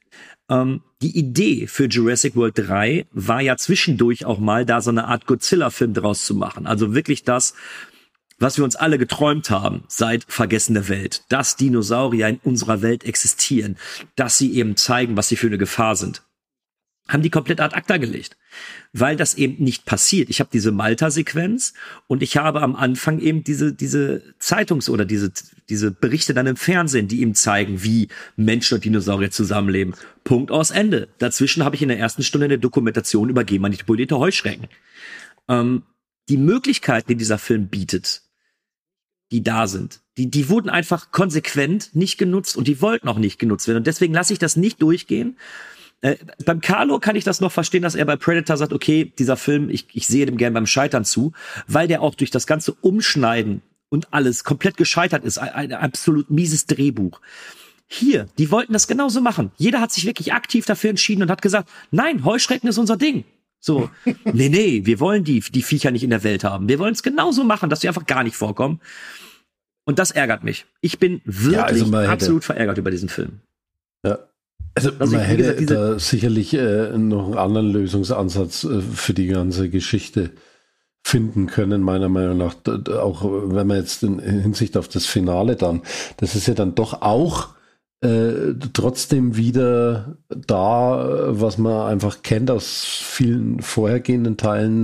[SPEAKER 2] Die Idee für Jurassic World 3 war ja zwischendurch auch mal, da so eine Art Godzilla-Film draus zu machen. Also wirklich das, was wir uns alle geträumt haben seit Vergessene Welt. Dass Dinosaurier in unserer Welt existieren. Dass sie eben zeigen, was sie für eine Gefahr sind. Haben die komplett ad acta gelegt. Weil das eben nicht passiert. Ich habe diese Malta-Sequenz und ich habe am Anfang eben diese Zeitungs- oder diese Berichte dann im Fernsehen, die ihm zeigen, wie Menschen und Dinosaurier zusammenleben. Punkt, aus, Ende. Dazwischen habe ich in der ersten Stunde eine Dokumentation über genmanipulierte Heuschrecken. Die Möglichkeiten, die dieser Film bietet, die da sind, die wurden einfach konsequent nicht genutzt und die wollten auch nicht genutzt werden. Und deswegen lasse ich das nicht durchgehen. Beim Carlo kann ich das noch verstehen, dass er bei Predator sagt, okay, dieser Film, ich sehe dem gern beim Scheitern zu, weil der auch durch das ganze Umschneiden und alles komplett gescheitert ist. Ein absolut mieses Drehbuch. Hier, die wollten das genauso machen. Jeder hat sich wirklich aktiv dafür entschieden und hat gesagt, nein, Heuschrecken ist unser Ding. So, nee, wir wollen die Viecher nicht in der Welt haben. Wir wollen es genauso machen, dass sie einfach gar nicht vorkommen. Und das ärgert mich. Ich bin wirklich absolut verärgert über diesen Film.
[SPEAKER 4] Ja. Also man hätte da sicherlich noch einen anderen Lösungsansatz für die ganze Geschichte finden können, meiner Meinung nach. Auch wenn man jetzt in Hinsicht auf das Finale dann, das ist ja dann doch auch trotzdem wieder da, was man einfach kennt aus vielen vorhergehenden Teilen,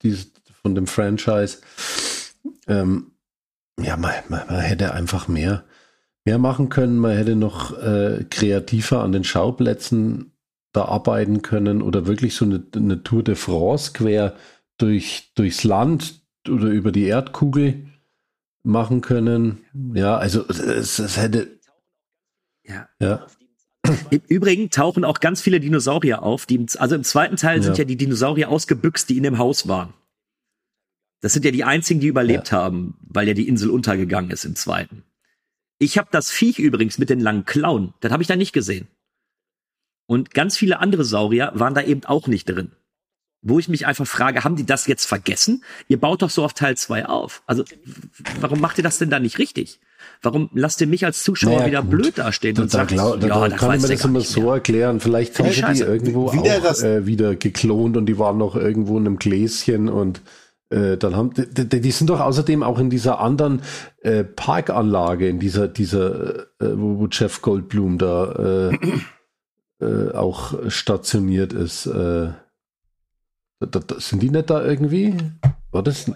[SPEAKER 4] von dem Franchise. Man hätte einfach mehr machen können. Man hätte noch kreativer an den Schauplätzen da arbeiten können oder wirklich so eine Tour de France quer durchs Land oder über die Erdkugel machen können. Ja, also es hätte... Ja.
[SPEAKER 2] Im Übrigen tauchen auch ganz viele Dinosaurier auf. Also im zweiten Teil sind ja die Dinosaurier ausgebüxt, die in dem Haus waren. Das sind ja die einzigen, die überlebt haben, weil ja die Insel untergegangen ist im zweiten. Ich habe das Viech übrigens mit den langen Klauen, das habe ich da nicht gesehen. Und ganz viele andere Saurier waren da eben auch nicht drin. Wo ich mich einfach frage, haben die das jetzt vergessen? Ihr baut doch so auf Teil 2 auf. Also warum macht ihr das denn da nicht richtig? Warum lasst ihr mich als Zuschauer wieder blöd dastehen und sagt,
[SPEAKER 4] kann ich mir das immer so erklären. Vielleicht haben die irgendwo auch wieder geklont und die waren noch irgendwo in einem Gläschen und dann haben die sind doch außerdem auch in dieser anderen Parkanlage, in dieser wo Jeff Goldblum da auch stationiert ist. Sind die nicht da irgendwie? War das?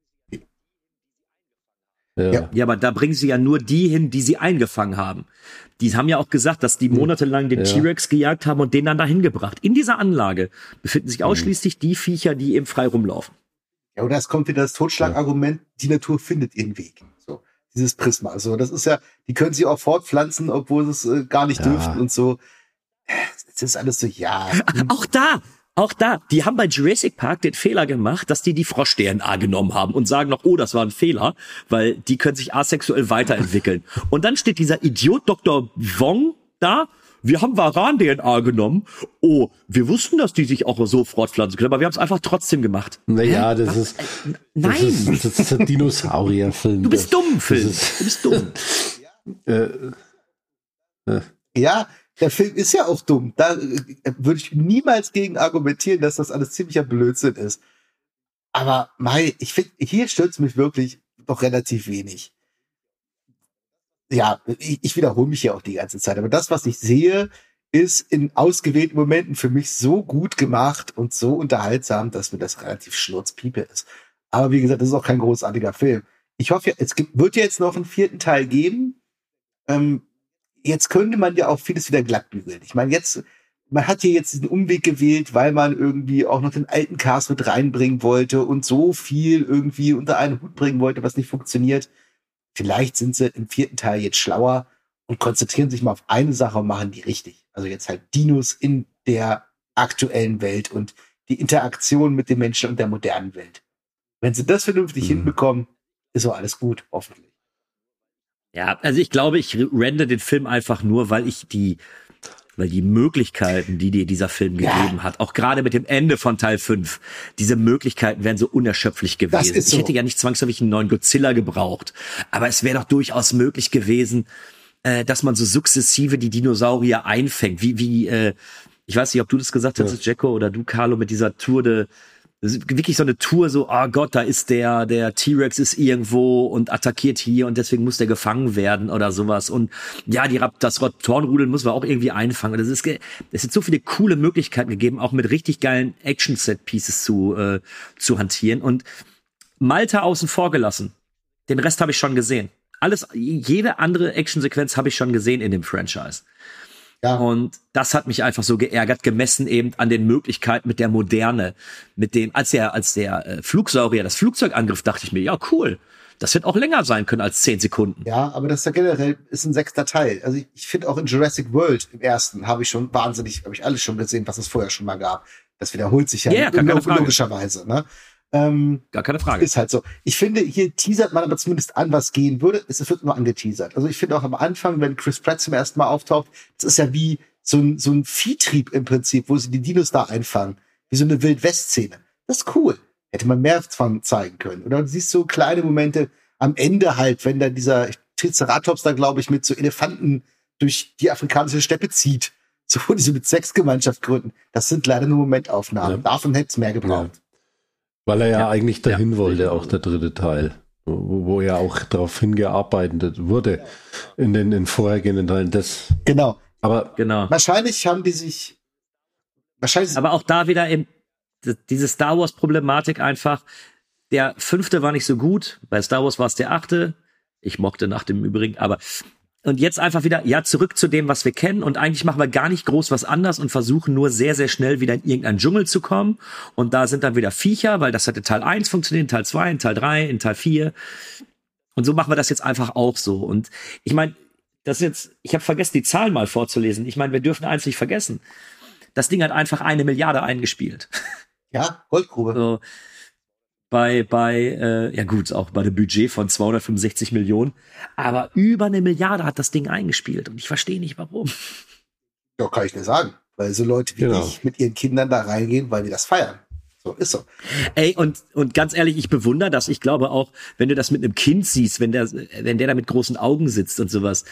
[SPEAKER 2] Ja, aber da bringen sie ja nur die hin, die sie eingefangen haben. Die haben ja auch gesagt, dass die monatelang den T-Rex gejagt haben und den dann dahin gebracht. In dieser Anlage befinden sich ausschließlich die Viecher, die eben frei rumlaufen.
[SPEAKER 3] Ja, oder es kommt wieder das Totschlagargument, die Natur findet ihren Weg. So, dieses Prisma. Also, das ist ja, die können sich auch fortpflanzen, obwohl sie es gar nicht dürften und so. Das ist alles so,
[SPEAKER 2] Auch da, die haben bei Jurassic Park den Fehler gemacht, dass die Frosch-DNA genommen haben und sagen noch, oh, das war ein Fehler, weil die können sich asexuell weiterentwickeln. Und dann steht dieser Idiot Dr. Wong da, wir haben Varan-DNA genommen. Oh, wir wussten, dass die sich auch so fortpflanzen können, aber wir haben es einfach trotzdem gemacht.
[SPEAKER 4] Naja, das ist ein Dinosaurierfilm.
[SPEAKER 2] Du bist dumm, Film. Du bist dumm.
[SPEAKER 3] Ja, der Film ist ja auch dumm. Da würde ich niemals gegen argumentieren, dass das alles ziemlicher Blödsinn ist. Aber ich finde, hier stört es mich wirklich doch relativ wenig. Ja, ich wiederhole mich ja auch die ganze Zeit. Aber das, was ich sehe, ist in ausgewählten Momenten für mich so gut gemacht und so unterhaltsam, dass mir das relativ schnurzpiepe ist. Aber wie gesagt, das ist auch kein großartiger Film. Ich hoffe, wird ja jetzt noch einen 4. Teil geben. Jetzt könnte man ja auch vieles wieder glattbügeln. Ich meine, man hat hier jetzt diesen Umweg gewählt, weil man irgendwie auch noch den alten Cast mit reinbringen wollte und so viel irgendwie unter einen Hut bringen wollte, was nicht funktioniert. Vielleicht sind sie im 4. Teil jetzt schlauer und konzentrieren sich mal auf eine Sache und machen die richtig. Also jetzt halt Dinos in der aktuellen Welt und die Interaktion mit den Menschen und der modernen Welt. Wenn sie das vernünftig hinbekommen, ist auch alles gut, hoffentlich.
[SPEAKER 2] Ja, also ich glaube, ich render den Film einfach nur, weil die Möglichkeiten, die dir dieser Film gegeben hat, auch gerade mit dem Ende von Teil 5, diese Möglichkeiten wären so unerschöpflich gewesen. Ich hätte ja nicht zwangsläufig einen neuen Godzilla gebraucht, aber es wäre doch durchaus möglich gewesen, dass man so sukzessive die Dinosaurier einfängt. Wie ich weiß nicht, ob du das gesagt hast, Jacko, oder du, Carlo, mit dieser Tour das ist wirklich so eine Tour, so, oh Gott, da ist der T-Rex ist irgendwo und attackiert hier und deswegen muss der gefangen werden oder sowas. Und ja, das Raptorenrudel muss man auch irgendwie einfangen. Es sind so viele coole Möglichkeiten gegeben, auch mit richtig geilen Action-Set-Pieces zu hantieren. Und Malta außen vor gelassen. Den Rest habe ich schon gesehen. Jede andere Action-Sequenz habe ich schon gesehen in dem Franchise. Ja. Und das hat mich einfach so geärgert, gemessen eben an den Möglichkeiten mit der Moderne, als der Flugsaurier das Flugzeug angriff, dachte ich mir, ja cool, das wird auch länger sein können als 10 Sekunden.
[SPEAKER 3] Ja, aber das ist ja generell ein 6. Teil. Also ich finde auch in Jurassic World im ersten habe ich alles schon gesehen, was es vorher schon mal gab. Das wiederholt sich ja logischerweise, ne?
[SPEAKER 2] Gar keine Frage.
[SPEAKER 3] Ist halt so. Ich finde, hier teasert man aber zumindest an, was gehen würde. Es wird nur angeteasert. Also ich finde auch am Anfang, wenn Chris Pratt zum ersten Mal auftaucht, das ist ja wie so ein Viehtrieb im Prinzip, wo sie die Dinos da einfangen. Wie so eine Wild-West-Szene. Das ist cool. Hätte man mehr von zeigen können. Oder du siehst so kleine Momente am Ende halt, wenn dann dieser Triceratops da, glaube ich, mit so Elefanten durch die afrikanische Steppe zieht. So, die so mit Sexgemeinschaft gründen. Das sind leider nur Momentaufnahmen. Ja. Davon hätte es mehr gebraucht.
[SPEAKER 4] Ja. Weil er ja eigentlich dahin wollte, auch der 3. Teil, wo ja auch darauf hingearbeitet wurde in den vorhergehenden Teilen.
[SPEAKER 3] Genau.
[SPEAKER 4] Aber
[SPEAKER 3] wahrscheinlich haben die sich.
[SPEAKER 2] Aber auch da wieder diese Star Wars-Problematik einfach. Der 5. war nicht so gut. Bei Star Wars war es der 8. Ich mochte nach dem Übrigen, aber und jetzt einfach wieder, zurück zu dem, was wir kennen. Und eigentlich machen wir gar nicht groß was anders und versuchen nur sehr, sehr schnell wieder in irgendeinen Dschungel zu kommen. Und da sind dann wieder Viecher, weil das hat in Teil 1 funktioniert, in Teil 2, in Teil 3, in Teil 4. Und so machen wir das jetzt einfach auch so. Und ich meine, ich habe vergessen, die Zahlen mal vorzulesen. Ich meine, wir dürfen eins nicht vergessen. Das Ding hat einfach 1 Milliarde eingespielt.
[SPEAKER 3] Ja, Goldgrube.
[SPEAKER 2] So, auch bei dem Budget von 265 Millionen. Aber über 1 Milliarde hat das Ding eingespielt. Und ich verstehe nicht, warum.
[SPEAKER 3] Ja, kann ich dir sagen. Weil so Leute wie ich mit ihren Kindern da reingehen, weil die das feiern. So, ist so.
[SPEAKER 2] Ey, und ganz ehrlich, ich bewundere das. Ich glaube auch, wenn du das mit einem Kind siehst, wenn der da mit großen Augen sitzt und sowas.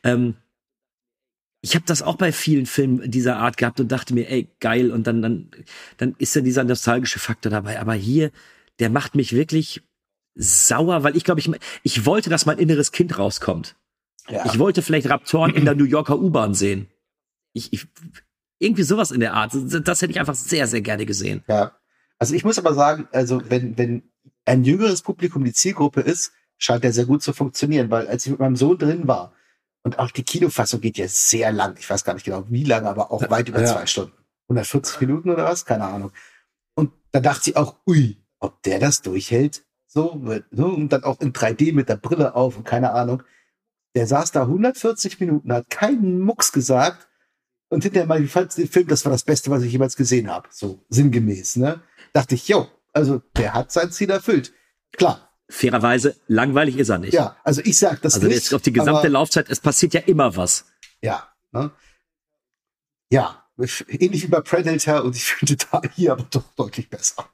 [SPEAKER 2] Ich habe das auch bei vielen Filmen dieser Art gehabt und dachte mir, ey, geil. Und dann ist ja dieser nostalgische Faktor dabei. Aber hier, der macht mich wirklich sauer, weil ich glaube, ich wollte, dass mein inneres Kind rauskommt. Ja. Ich wollte vielleicht Raptoren in der New Yorker U-Bahn sehen. Irgendwie sowas in der Art. Das hätte ich einfach sehr, sehr gerne gesehen.
[SPEAKER 3] Ja. Also ich muss aber sagen, also wenn ein jüngeres Publikum die Zielgruppe ist, scheint der sehr gut zu funktionieren, weil als ich mit meinem Sohn drin war, und auch die Kinofassung geht ja sehr lang, ich weiß gar nicht genau wie lange, aber auch weit über 2 Stunden. 140 Minuten oder was? Keine Ahnung. Und da dachte sie auch, ui, ob der das durchhält, so, und dann auch in 3D mit der Brille auf und keine Ahnung. Der saß da 140 Minuten, hat keinen Mucks gesagt und hinterher mal, wie fandst du den Film? Das war das Beste, was ich jemals gesehen habe. So sinngemäß, ne? Dachte ich, also der hat sein Ziel erfüllt. Klar.
[SPEAKER 2] Fairerweise, langweilig ist er nicht.
[SPEAKER 3] Ja, also ich sag das
[SPEAKER 2] nicht. Also jetzt auf die gesamte Laufzeit, es passiert ja immer was.
[SPEAKER 3] Ja, ne? Ja, ähnlich wie bei Predator und ich finde da hier aber doch deutlich besser.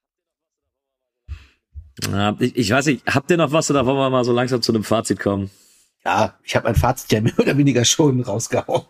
[SPEAKER 2] Ja, ich weiß nicht, habt ihr noch was oder wollen wir mal so langsam zu einem Fazit kommen?
[SPEAKER 3] Ja, ich habe mein Fazit ja mehr oder weniger schon rausgehauen.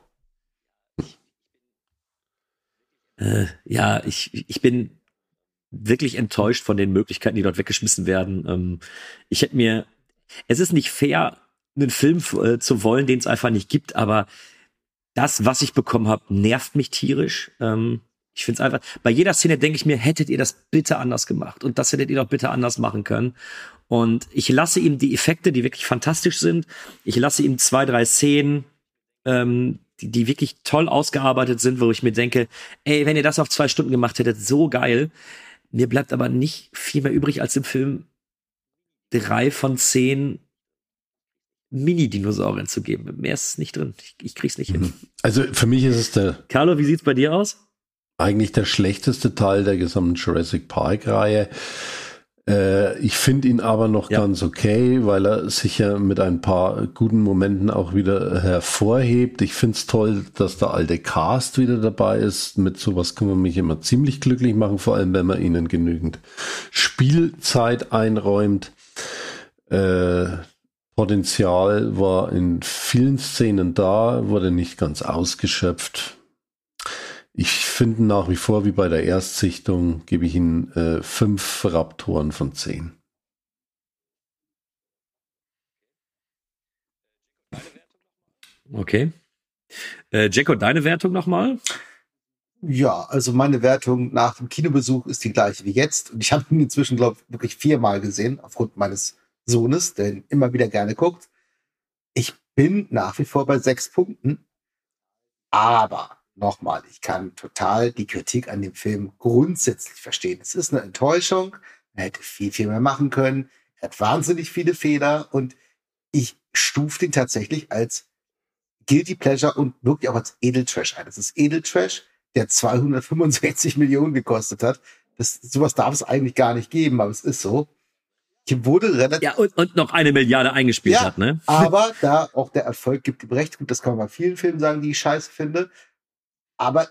[SPEAKER 2] Ich bin wirklich enttäuscht von den Möglichkeiten, die dort weggeschmissen werden. Es ist nicht fair, einen Film zu wollen, den es einfach nicht gibt, aber das, was ich bekommen habe, nervt mich tierisch. Ich finde es einfach, bei jeder Szene denke ich mir, hättet ihr das bitte anders gemacht und das hättet ihr doch bitte anders machen können. Und ich lasse ihm die Effekte, die wirklich fantastisch sind. Ich lasse ihm 2, 3 Szenen, die wirklich toll ausgearbeitet sind, wo ich mir denke, ey, wenn ihr das auf 2 Stunden gemacht hättet, so geil. Mir bleibt aber nicht viel mehr übrig, als im Film 3 von 10 Mini-Dinosauriern zu geben. Mehr ist nicht drin. Ich krieg's nicht hin.
[SPEAKER 4] Also für mich ist es
[SPEAKER 2] Carlo, wie sieht's bei dir aus?
[SPEAKER 4] Eigentlich der schlechteste Teil der gesamten Jurassic Park-Reihe. Ich finde ihn aber noch ganz okay, weil er sich ja mit ein paar guten Momenten auch wieder hervorhebt. Ich finde es toll, dass der alte Cast wieder dabei ist. Mit sowas kann man mich immer ziemlich glücklich machen, vor allem wenn man ihnen genügend Spielzeit einräumt. Potenzial war in vielen Szenen da, wurde nicht ganz ausgeschöpft. Ich finde nach wie vor, wie bei der Erstsichtung, gebe ich ihm 5 Raptoren von 10.
[SPEAKER 2] Okay. Jacko, deine Wertung nochmal?
[SPEAKER 3] Ja, also meine Wertung nach dem Kinobesuch ist die gleiche wie jetzt. Und ich habe ihn inzwischen, glaube ich, wirklich 4-mal gesehen, aufgrund meines Sohnes, der ihn immer wieder gerne guckt. Ich bin nach wie vor bei 6 Punkten. Aber nochmal, ich kann total die Kritik an dem Film grundsätzlich verstehen. Es ist eine Enttäuschung. Er hätte viel, viel mehr machen können. Er hat wahnsinnig viele Fehler und ich stufe den tatsächlich als Guilty Pleasure und wirklich auch als Edeltrash ein. Das ist Edeltrash, der 265 Millionen gekostet hat. Sowas darf es eigentlich gar nicht geben, aber es ist so. Ich wurde relativ...
[SPEAKER 2] Ja, und noch 1 Milliarde eingespielt hat, ne?
[SPEAKER 3] Aber da auch der Erfolg gibt ihm recht. Gut, das kann man bei vielen Filmen sagen, die ich scheiße finde. Aber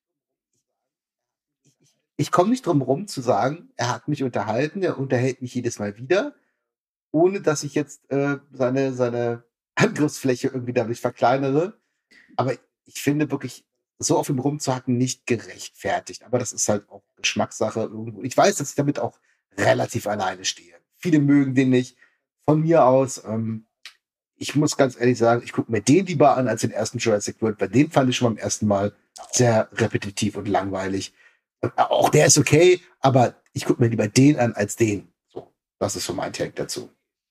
[SPEAKER 3] ich komme nicht drum rum zu sagen, er hat mich unterhalten, er unterhält mich jedes Mal wieder, ohne dass ich jetzt seine Angriffsfläche irgendwie dadurch verkleinere. Aber ich finde wirklich, so auf ihm rumzuhacken, nicht gerechtfertigt. Aber das ist halt auch Geschmackssache irgendwo. Ich weiß, dass ich damit auch relativ alleine stehe. Viele mögen den nicht. Von mir aus, ich muss ganz ehrlich sagen, ich gucke mir den lieber an als den ersten Jurassic World. Bei dem fand ich schon beim ersten Mal sehr repetitiv und langweilig. Auch der ist okay, aber ich gucke mir lieber den an als den. So, das ist so mein Take dazu.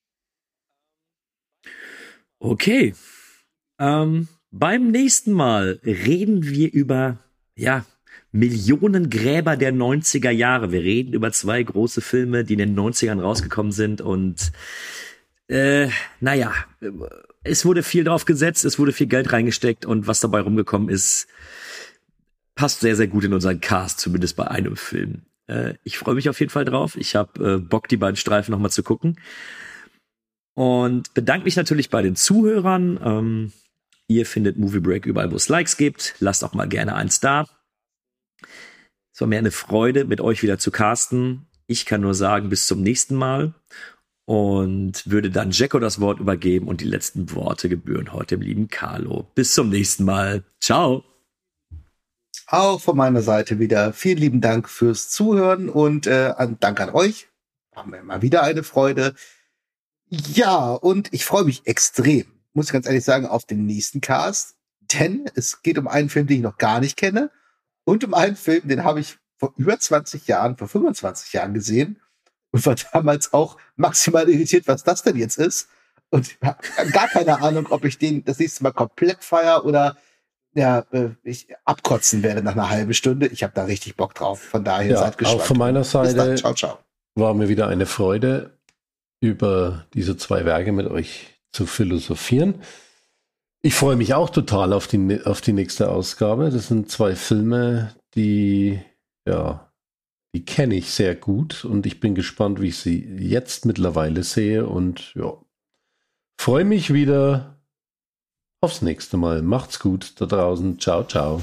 [SPEAKER 2] Okay. Beim nächsten Mal reden wir über, Millionengräber der 90er Jahre. Wir reden über 2 große Filme, die in den 90ern rausgekommen sind und es wurde viel drauf gesetzt, es wurde viel Geld reingesteckt und was dabei rumgekommen ist, passt sehr, sehr gut in unseren Cast, zumindest bei einem Film. Ich freue mich auf jeden Fall drauf. Ich habe Bock, die beiden Streifen nochmal zu gucken. Und bedanke mich natürlich bei den Zuhörern. Ihr findet Movie Break überall, wo es Likes gibt. Lasst auch mal gerne eins da. Es war mir eine Freude, mit euch wieder zu casten. Ich kann nur sagen, bis zum nächsten Mal. Und würde dann Jacko das Wort übergeben und die letzten Worte gebühren heute dem lieben Carlo. Bis zum nächsten Mal. Ciao.
[SPEAKER 3] Auch von meiner Seite wieder vielen lieben Dank fürs Zuhören und Dank an euch. Haben wir mal wieder eine Freude. Ja, und ich freue mich extrem, muss ich ganz ehrlich sagen, auf den nächsten Cast. Denn es geht um einen Film, den ich noch gar nicht kenne. Und um einen Film, den habe ich vor über 20 Jahren, vor 25 Jahren gesehen. Und war damals auch maximal irritiert, was das denn jetzt ist. Und habe gar keine Ahnung, ob ich den das nächste Mal komplett feier oder ich abkotzen werde nach einer halben Stunde. Ich habe da richtig Bock drauf. Von daher seid gespannt.
[SPEAKER 4] Auch von meiner Seite
[SPEAKER 3] ciao, ciao.
[SPEAKER 4] War mir wieder eine Freude, über diese 2 Werke mit euch zu philosophieren. Ich freue mich auch total auf die nächste Ausgabe. Das sind 2 Filme, die kenne ich sehr gut und ich bin gespannt, wie ich sie jetzt mittlerweile sehe und freue mich wieder aufs nächste Mal. Macht's gut da draußen. Ciao, ciao.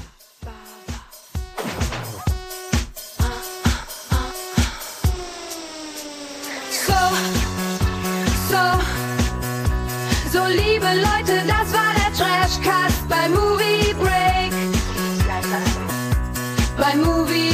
[SPEAKER 5] So, liebe Leute, das war der Trashcast bei Movie Break. Bei Movie